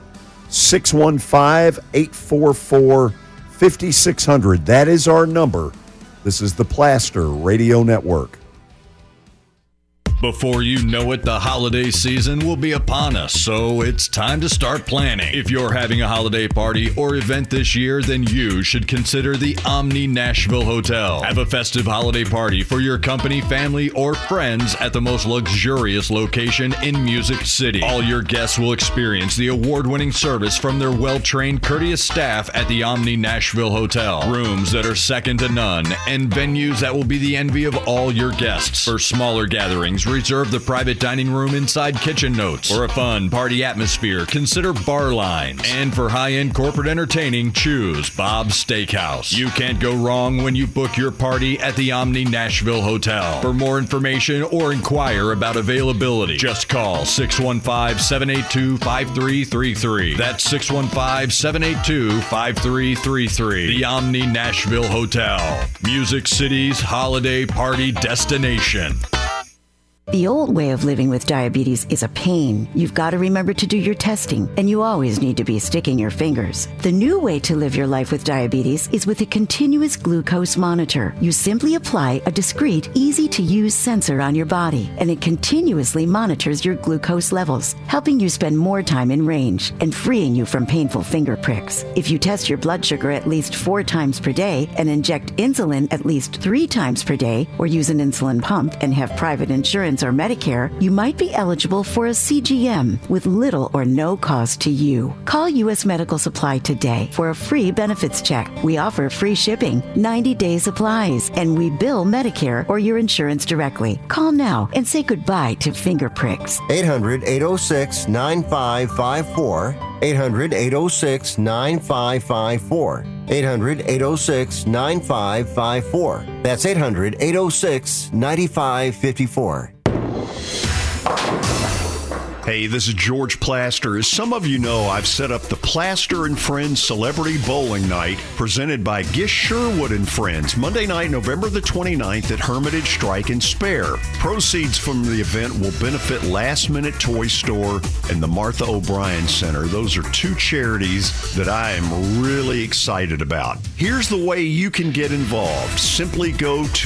615-844-5600. That is our number. This is the Plaster Radio Network. Before you know it, the holiday season will be upon us, so it's time to start planning. If you're having a holiday party or event this year, then you should consider the Omni Nashville Hotel. Have a festive holiday party for your company, family, or friends at the most luxurious location in Music City. All your guests will experience the award-winning service from their well-trained, courteous staff at the Omni Nashville Hotel. Rooms that are second to none, and venues that will be the envy of all your guests. For smaller gatherings, reserve the private dining room inside Kitchen Notes. For a fun party atmosphere, consider bar lines. And for high-end corporate entertaining, choose Bob's Steakhouse. You can't go wrong when you book your party at the Omni Nashville Hotel. For more information or inquire about availability, just call 615-782-5333. That's 615-782-5333. The Omni Nashville Hotel, Music City's holiday party destination. The old way of living with diabetes is a pain. You've got to remember to do your testing, and you always need to be sticking your fingers. The new way to live your life with diabetes is with a continuous glucose monitor. You simply apply a discreet, easy-to-use sensor on your body, and it continuously monitors your glucose levels, helping you spend more time in range and freeing you from painful finger pricks. If you test your blood sugar at least 4 times per day and inject insulin at least 3 times per day, or use an insulin pump and have private insurance or Medicare, you might be eligible for a CGM with little or no cost to you. Call U.S. Medical Supply today for a free benefits check. We offer free shipping, 90-day supplies, and we bill Medicare or your insurance directly. Call now and say goodbye to finger pricks. 800-806-9554. 800-806-9554. 800-806-9554. That's 800-806-9554. Hey, this is George Plaster. As some of you know, I've set up the Plaster and Friends Celebrity Bowling Night presented by Gish Sherwood and Friends, Monday night, November the 29th at Hermitage Strike and Spare. Proceeds from the event will benefit Last Minute Toy Store and the Martha O'Brien Center. Those are 2 charities that I am really excited about. Here's the way you can get involved. Simply go to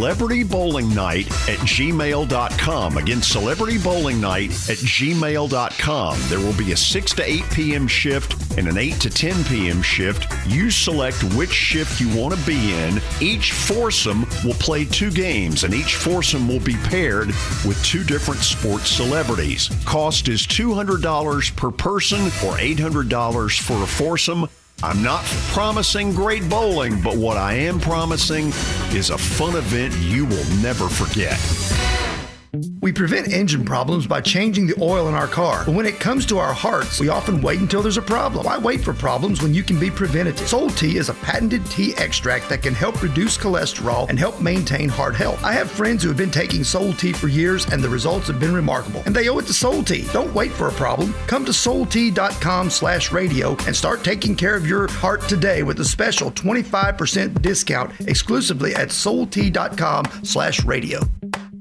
celebritybowlingnight@gmail.com. Again, celebritybowlingnight@gmail.com. There will be a 6 to 8 p.m. shift and an 8 to 10 p.m. shift. You select which shift you want to be in. Each foursome will play 2 games, and each foursome will be paired with 2 different sports celebrities. Cost is $200 per person or $800 for a foursome. I'm not promising great bowling, but what I am promising is a fun event you will never forget. We prevent engine problems by changing the oil in our car. But when it comes to our hearts, we often wait until there's a problem. Why wait for problems when you can be preventative? Soul Tea is a patented tea extract that can help reduce cholesterol and help maintain heart health. I have friends who have been taking Soul Tea for years, and the results have been remarkable. And they owe it to Soul Tea. Don't wait for a problem. Come to soultea.com/radio and start taking care of your heart today with a special 25% discount exclusively at soultea.com/radio.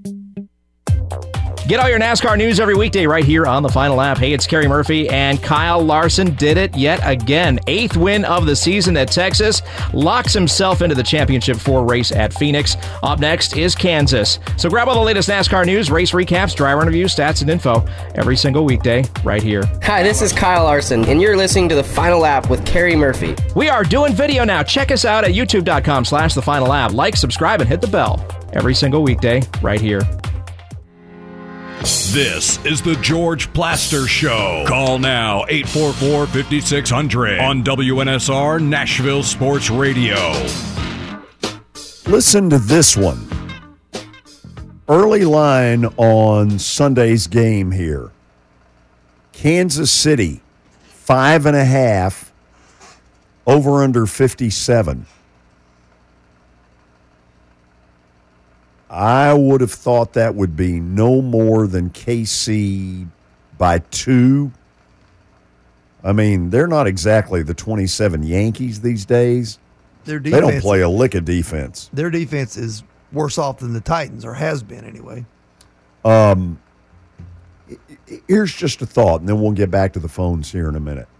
Get all your NASCAR news every weekday right here on the Final Lap. Hey, it's Kerry Murphy, and Kyle Larson did it yet again. 8th win of the season at Texas. Locks himself into the Championship 4 race at Phoenix. Up next is Kansas. So grab all the latest NASCAR news, race recaps, driver interviews, stats, and info every single weekday right here. Hi, this is Kyle Larson, and you're listening to the Final Lap with Kerry Murphy. We are doing video now. Check us out at youtube.com/the Final Lap. Like, subscribe, and hit the bell every single weekday right here. This is the George Plaster Show. Call now, 844-5600 on WNSR Nashville Sports Radio. Listen to this one. Early line on Sunday's game here. Kansas City, 5.5, over under 57. I would have thought that would be no more than KC by 2. I mean, they're not exactly the 27 Yankees these days. Their they defense, don't play a lick of defense. Their defense is worse off than the Titans, or has been anyway. Here's just a thought, and then we'll get back to the phones here in a minute.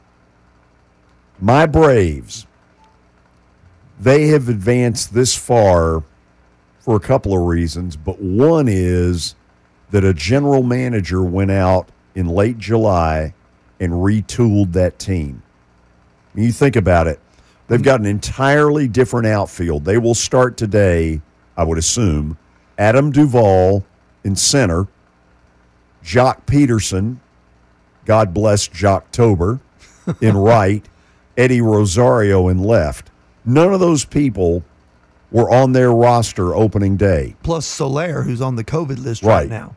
My Braves, they have advanced this far for a couple of reasons, but one is that a general manager went out in late July and retooled that team. When you think about it, they've got an entirely different outfield. They will start today, I would assume, Adam Duvall in center, Jock Peterson, God bless Jocktober, in right, Eddie Rosario in left. None of those people were on their roster opening day. Plus Soler, who's on the COVID list right now.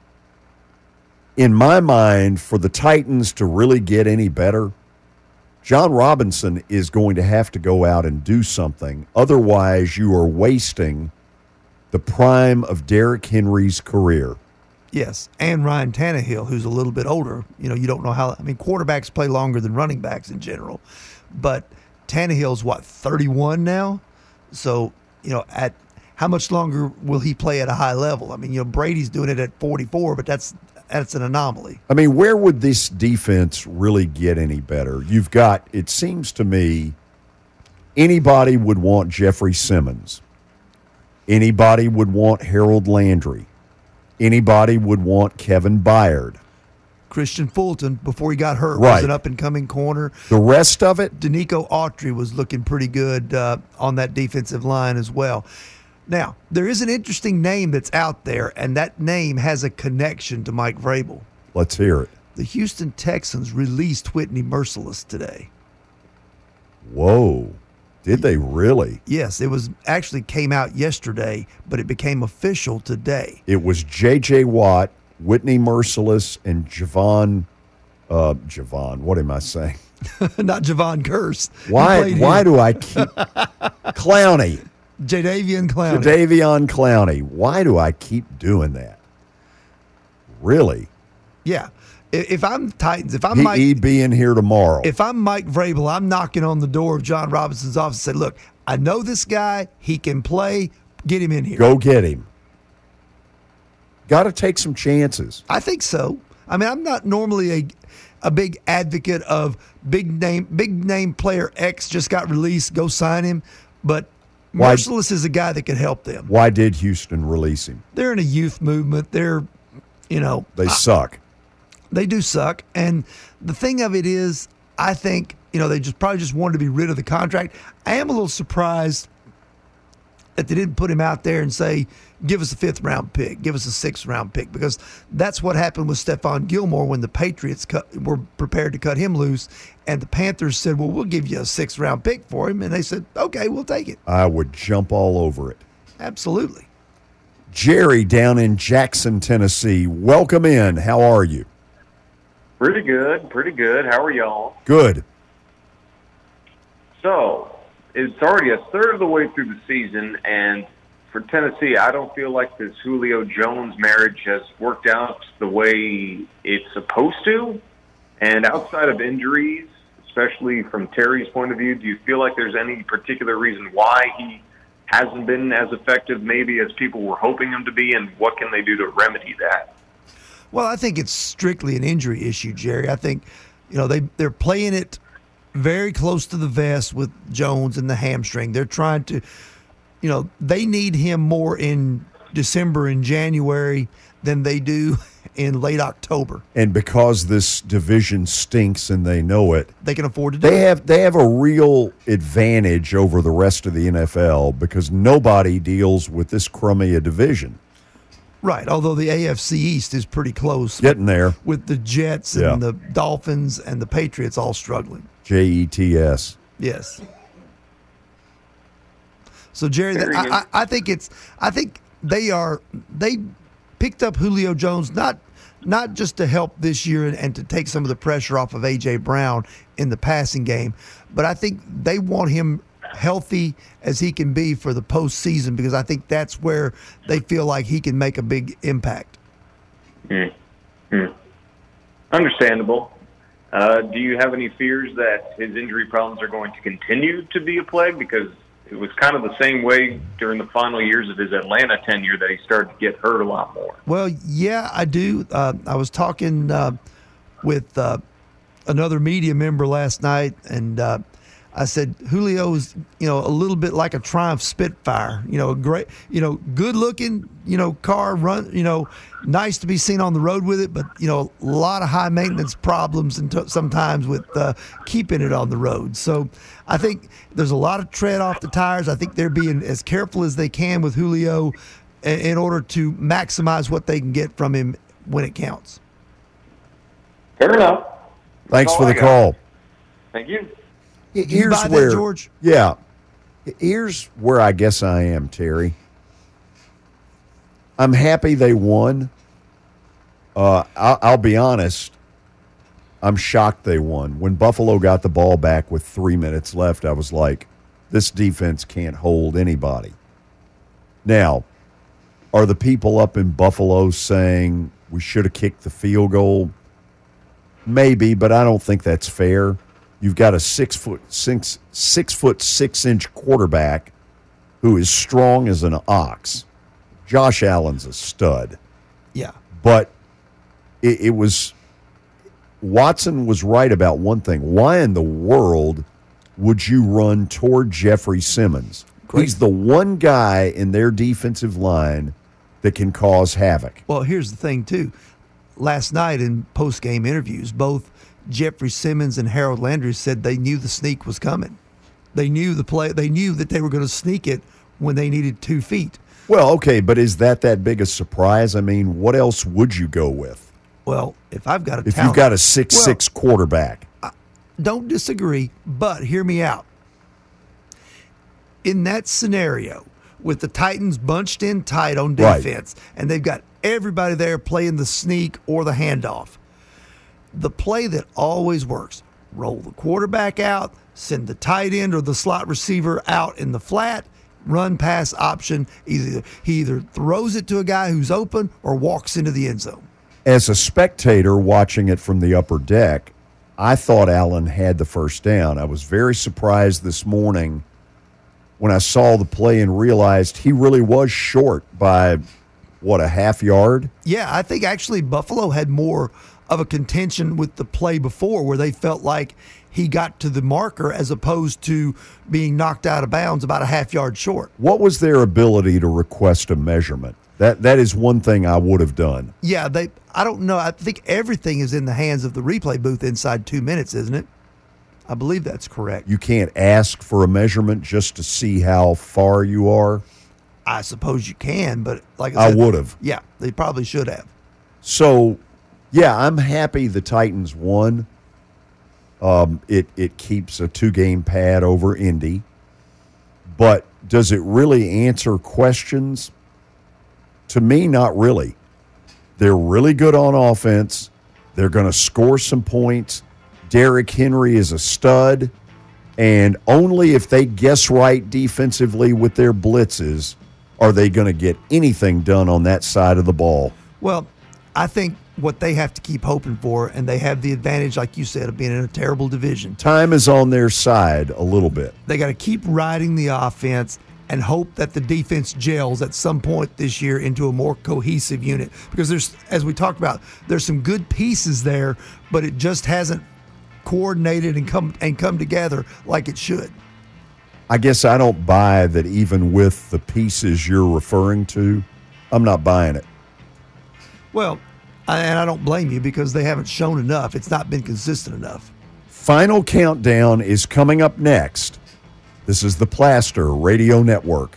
In my mind, for the Titans to really get any better, John Robinson is going to have to go out and do something. Otherwise, you are wasting the prime of Derrick Henry's career. Yes, and Ryan Tannehill, who's a little bit older. You know, you don't know how. I mean, quarterbacks play longer than running backs in general, but Tannehill's 31 now. So, you know, at how much longer will he play at a high level? I mean, you know, Brady's doing it at 44, but that's an anomaly. I mean, where would this defense really get any better? You've got, it seems to me, anybody would want Jeffrey Simmons. Anybody would want Harold Landry. Anybody would want Kevin Byard. Christian Fulton, before he got hurt, was an up-and-coming corner. The rest of it? Danico Autry was looking pretty good on that defensive line as well. Now, there is an interesting name that's out there, and that name has a connection to Mike Vrabel. Let's hear it. The Houston Texans released Whitney Mercilus today. Whoa. Did they really? Yes, it was actually came out yesterday, but it became official today. It was J.J. Watt, Whitney Mercilus, and Javon, what am I saying? Not Javon Curse. Why do I keep Clowney? Jadeveon Clowney. Jadeveon Clowney. Why do I keep doing that? Really? Yeah. If I'm Titans, if I'm Mike, he'd be in here tomorrow. If I'm Mike Vrabel, I'm knocking on the door of John Robinson's office and say, look, I know this guy. He can play. Get him in here. Go get him. Got to take some chances. I think so. I mean, I'm not normally a big advocate of big name player X just got released, go sign him. But Mercilus is a guy that could help them. Why did Houston release him? They're in a youth movement. They're, They suck. They do suck. And the thing of it is, I think, they probably just wanted to be rid of the contract. I am a little surprised that they didn't put him out there and say, give us a 5th round pick, give us a 6th round pick, because that's what happened with Stephon Gilmore when the Patriots were prepared to cut him loose, and the Panthers said, well, we'll give you a 6th round pick for him, and they said, okay, we'll take it. I would jump all over it. Absolutely. Jerry down in Jackson, Tennessee, welcome in. How are you? Pretty good. How are y'all? Good. So, it's already a third of the way through the season, and for Tennessee, I don't feel like this Julio Jones marriage has worked out the way it's supposed to. And outside of injuries, especially from Terry's point of view, do you feel like there's any particular reason why he hasn't been as effective maybe as people were hoping him to be, and what can they do to remedy that? Well, I think it's strictly an injury issue, Jerry. I think, they're playing it very close to the vest with Jones and the hamstring. They're trying to, they need him more in December and January than they do in late October. And because this division stinks and they know it, they can afford to do it. They have a real advantage over the rest of the NFL because nobody deals with this crummy a division. Right, although the AFC East is pretty close. Getting there. With the Jets and the Dolphins and the Patriots all struggling. Jets. Yes. So, Jerry, I think they picked up Julio Jones not just to help this year and to take some of the pressure off of A.J. Brown in the passing game, but I think they want him healthy as he can be for the postseason, because I think that's where they feel like he can make a big impact. Understandable. Do you have any fears that his injury problems are going to continue to be a plague? Because it was kind of the same way during the final years of his Atlanta tenure that he started to get hurt a lot more. Well, yeah, I do. I was talking with another media member last night, and I said, Julio's, a little bit like a Triumph Spitfire, a great, good looking, car, run, nice to be seen on the road with it, but, a lot of high maintenance problems and sometimes with keeping it on the road. So I think there's a lot of tread off the tires. I think they're being as careful as they can with Julio in order to maximize what they can get from him when it counts. Fair enough. Thanks for the call. Thank you. Here's where, that, George? Yeah. Here's where I guess I am, Terry. I'm happy they won. I'll be honest. I'm shocked they won. When Buffalo got the ball back with 3 minutes left, I was like, this defense can't hold anybody. Now, are the people up in Buffalo saying we should have kicked the field goal? Maybe, but I don't think that's fair. You've got a 6'6" quarterback who is strong as an ox. Josh Allen's a stud. Yeah. But it was Watson was right about one thing. Why in the world would you run toward Jeffrey Simmons? Great. He's the one guy in their defensive line that can cause havoc. Well, here's the thing, too. Last night in post-game interviews, both Jeffrey Simmons and Harold Landry said they knew the sneak was coming. They knew the play. They knew that they were going to sneak it when they needed 2 feet. Well, okay, but is that big a surprise? I mean, what else would you go with? Well, if you've got a 6'6" quarterback. I don't disagree, but hear me out. In that scenario, with the Titans bunched in tight on defense, and they've got everybody there playing the sneak or the handoff, the play that always works, roll the quarterback out, send the tight end or the slot receiver out in the flat, run pass option. He either throws it to a guy who's open or walks into the end zone. As a spectator watching it from the upper deck, I thought Allen had the first down. I was very surprised this morning when I saw the play and realized he really was short by, a half yard? Yeah, I think actually Buffalo had more of a contention with the play before where they felt like he got to the marker as opposed to being knocked out of bounds about a half yard short. What was their ability to request a measurement? That is one thing I would have done. Yeah, I don't know. I think everything is in the hands of the replay booth inside 2 minutes, isn't it? I believe that's correct. You can't ask for a measurement just to see how far you are? I suppose you can, but like I said, I would have. Yeah, they probably should have. So, yeah, I'm happy the Titans won. It keeps a 2-game pad over Indy. But does it really answer questions? To me, not really. They're really good on offense. They're going to score some points. Derrick Henry is a stud. And only if they guess right defensively with their blitzes are they going to get anything done on that side of the ball. Well, I think what they have to keep hoping for, and they have the advantage, like you said, of being in a terrible division. Time is on their side a little bit. They got to keep riding the offense and hope that the defense gels at some point this year into a more cohesive unit. Because there's, as we talked about, there's some good pieces there, but it just hasn't coordinated and come together like it should. I guess I don't buy that even with the pieces you're referring to. I'm not buying it. Well, and I don't blame you because they haven't shown enough. It's not been consistent enough. Final countdown is coming up next. This is the Plaster Radio Network.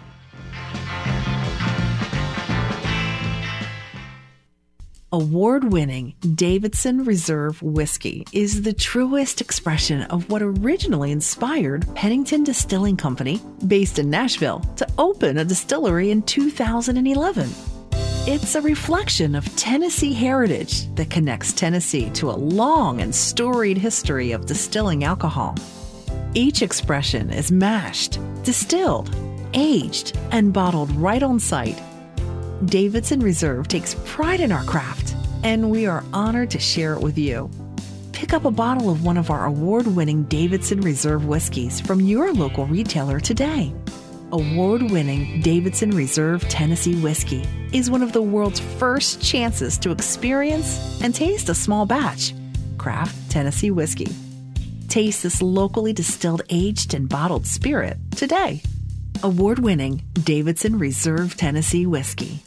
Award-winning Davidson Reserve Whiskey is the truest expression of what originally inspired Pennington Distilling Company, based in Nashville, to open a distillery in 2011. It's a reflection of Tennessee heritage that connects Tennessee to a long and storied history of distilling alcohol. Each expression is mashed, distilled, aged, and bottled right on site. Davidson Reserve takes pride in our craft, and we are honored to share it with you. Pick up a bottle of one of our award-winning Davidson Reserve whiskeys from your local retailer today. Award-winning Davidson Reserve Tennessee Whiskey is one of the world's first chances to experience and taste a small batch craft Tennessee whiskey. Taste this locally distilled, aged, and bottled spirit today. Award-winning Davidson Reserve Tennessee Whiskey.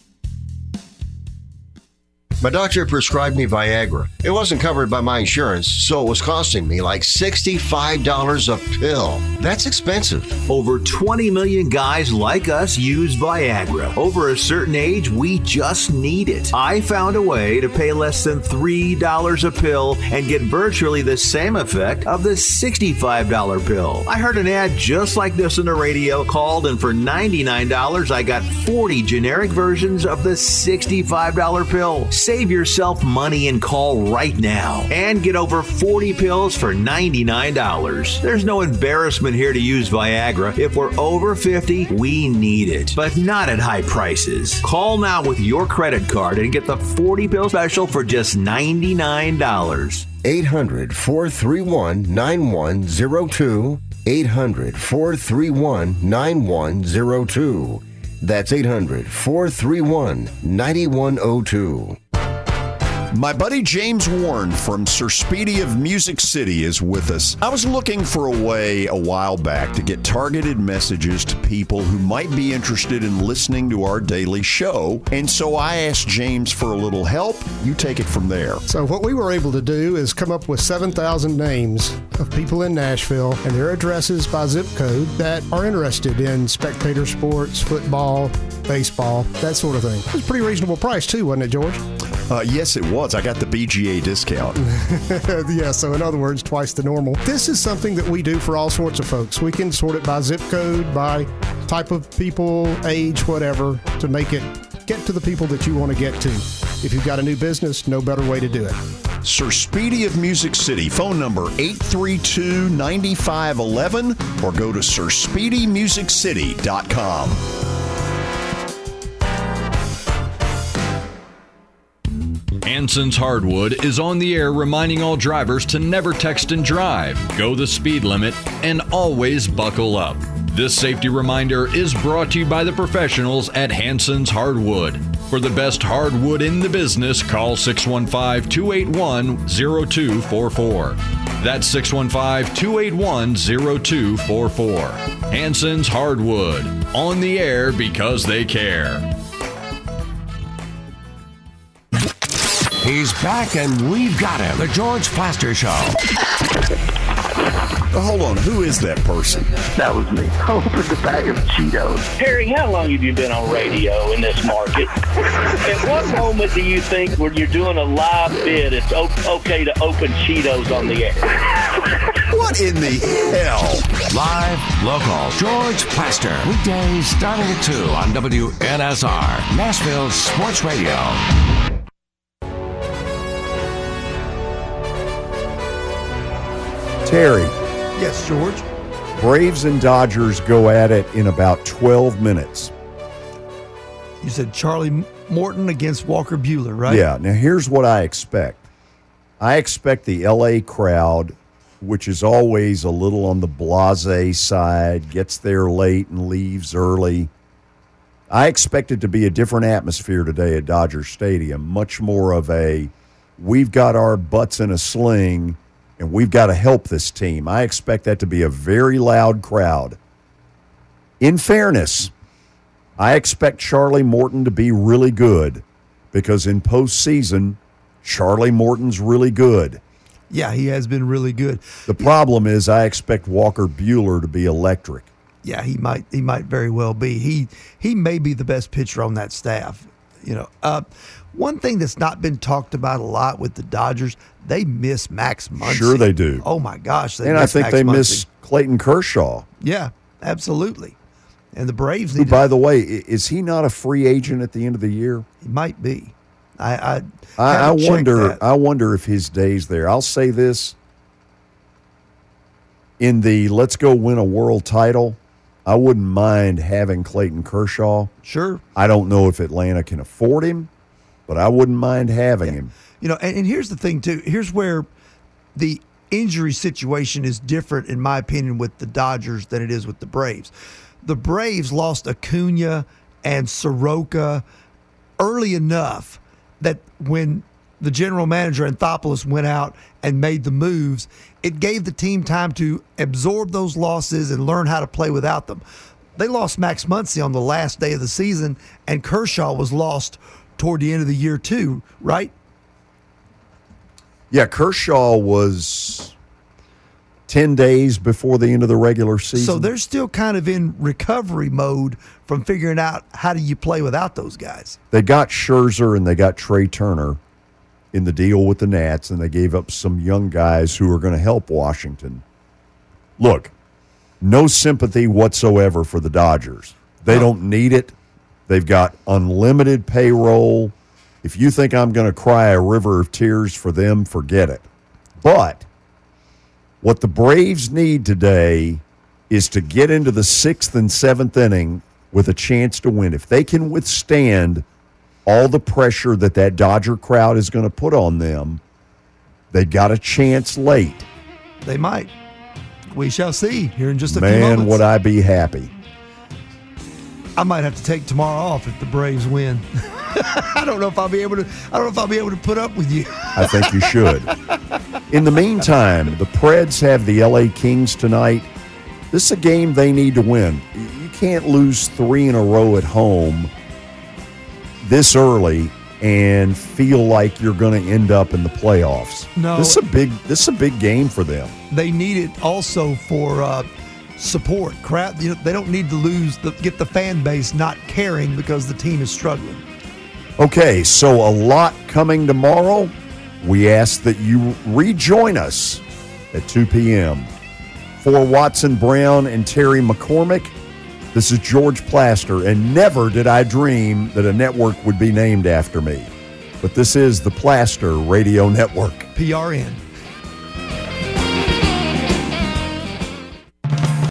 My doctor prescribed me Viagra. It wasn't covered by my insurance, so it was costing me like $65 a pill. That's expensive. Over 20 million guys like us use Viagra. Over a certain age, we just need it. I found a way to pay less than $3 a pill and get virtually the same effect of the $65 pill. I heard an ad just like this on the radio, called, and for $99, I got 40 generic versions of the $65 pill. Save yourself money and call right now and get over 40 pills for $99. There's no embarrassment here to use Viagra. If we're over 50, we need it, but not at high prices. Call now with your credit card and get the 40 pill special for just $99. 800-431-9102. 800-431-9102. That's 800-431-9102. My buddy James Warren from Sir Speedy of Music City is with us. I was looking for a way a while back to get targeted messages to people who might be interested in listening to our daily show, and so I asked James for a little help. You take it from there. So what we were able to do is come up with 7,000 names of people in Nashville and their addresses by zip code that are interested in spectator sports, football, baseball, that sort of thing. It was a pretty reasonable price too, wasn't it, George? Yes, it was. I got the BGA discount. Yeah, so in other words, twice the normal. This is something that we do for all sorts of folks. We can sort it by zip code, by type of people, age, whatever, to make it get to the people that you want to get to. If you've got a new business, no better way to do it. Sir Speedy of Music City, phone number 832-9511, or go to sirspeedymusiccity.com. Hanson's Hardwood is on the air reminding all drivers to never text and drive, go the speed limit, and always buckle up. This safety reminder is brought to you by the professionals at Hanson's Hardwood. For the best hardwood in the business, call 615-281-0244. That's 615-281-0244. Hanson's Hardwood, on the air because they care. He's back and we've got him. The George Plaster Show. Hold on, who is that person? That was me. Open the bag of Cheetos. Harry, how long have you been on radio in this market? At what moment do you think when you're doing a live bid, it's okay to open Cheetos on the air? What in the hell? Live, local, George Plaster. Weekdays starting at 2 on WNSR, Nashville Sports Radio. Terry. Yes, George. Braves and Dodgers go at it in about 12 minutes. You said Charlie Morton against Walker Buehler, right? Yeah. Now, here's what I expect. I expect the L.A. crowd, which is always a little on the blasé side, gets there late and leaves early. I expect it to be a different atmosphere today at Dodger Stadium, much more of a, we've got our butts in a sling, and we've got to help this team. I expect that to be a very loud crowd. In fairness, I expect Charlie Morton to be really good because in postseason, Charlie Morton's really good. Yeah, he has been really good. The problem is I expect Walker Buehler to be electric. Yeah, he might very well be. He may be the best pitcher on that staff. You know, one thing that's not been talked about a lot with the Dodgers, they miss Max Muncy. Sure they do. Oh, my gosh. And I think they miss Clayton Kershaw. Yeah, absolutely. And the Braves who, by the way, is he not a free agent at the end of the year? He might be. I wonder if his day's there. I'll say this. In the let's go win a world title, I wouldn't mind having Clayton Kershaw. Sure. I don't know if Atlanta can afford him, but I wouldn't mind having him. You know, and here's the thing, too. Here's where the injury situation is different, in my opinion, with the Dodgers than it is with the Braves. The Braves lost Acuna and Soroka early enough that when the general manager, Anthopoulos, went out and made the moves, it gave the team time to absorb those losses and learn how to play without them. They lost Max Muncy on the last day of the season, and Kershaw was lost toward the end of the year too, right? Yeah, Kershaw was 10 days before the end of the regular season. So they're still kind of in recovery mode from figuring out how do you play without those guys. They got Scherzer and they got Trey Turner in the deal with the Nats, and they gave up some young guys who are going to help Washington. Look, no sympathy whatsoever for the Dodgers. They don't need it. They've got unlimited payroll. If you think I'm going to cry a river of tears for them, forget it. But what the Braves need today is to get into the 6th and 7th inning with a chance to win. If they can withstand all the pressure that Dodger crowd is going to put on them, they got a chance late. They might. We shall see here in just a few moments. Man, would I be happy. I might have to take tomorrow off if the Braves win. I don't know if I'll be able to put up with you. I think you should. In the meantime, the Preds have the LA Kings tonight. This is a game they need to win. You can't lose 3 in a row at home this early and feel like you're going to end up in the playoffs. No, this is a big game for them. They need it also for support. Crowd, they don't need to get the fan base not caring because the team is struggling. Okay, so a lot coming tomorrow. We ask that you rejoin us at 2 p.m. For Watson Brown and Terry McCormick, this is George Plaster, and never did I dream that a network would be named after me. But this is the Plaster Radio Network. PRN.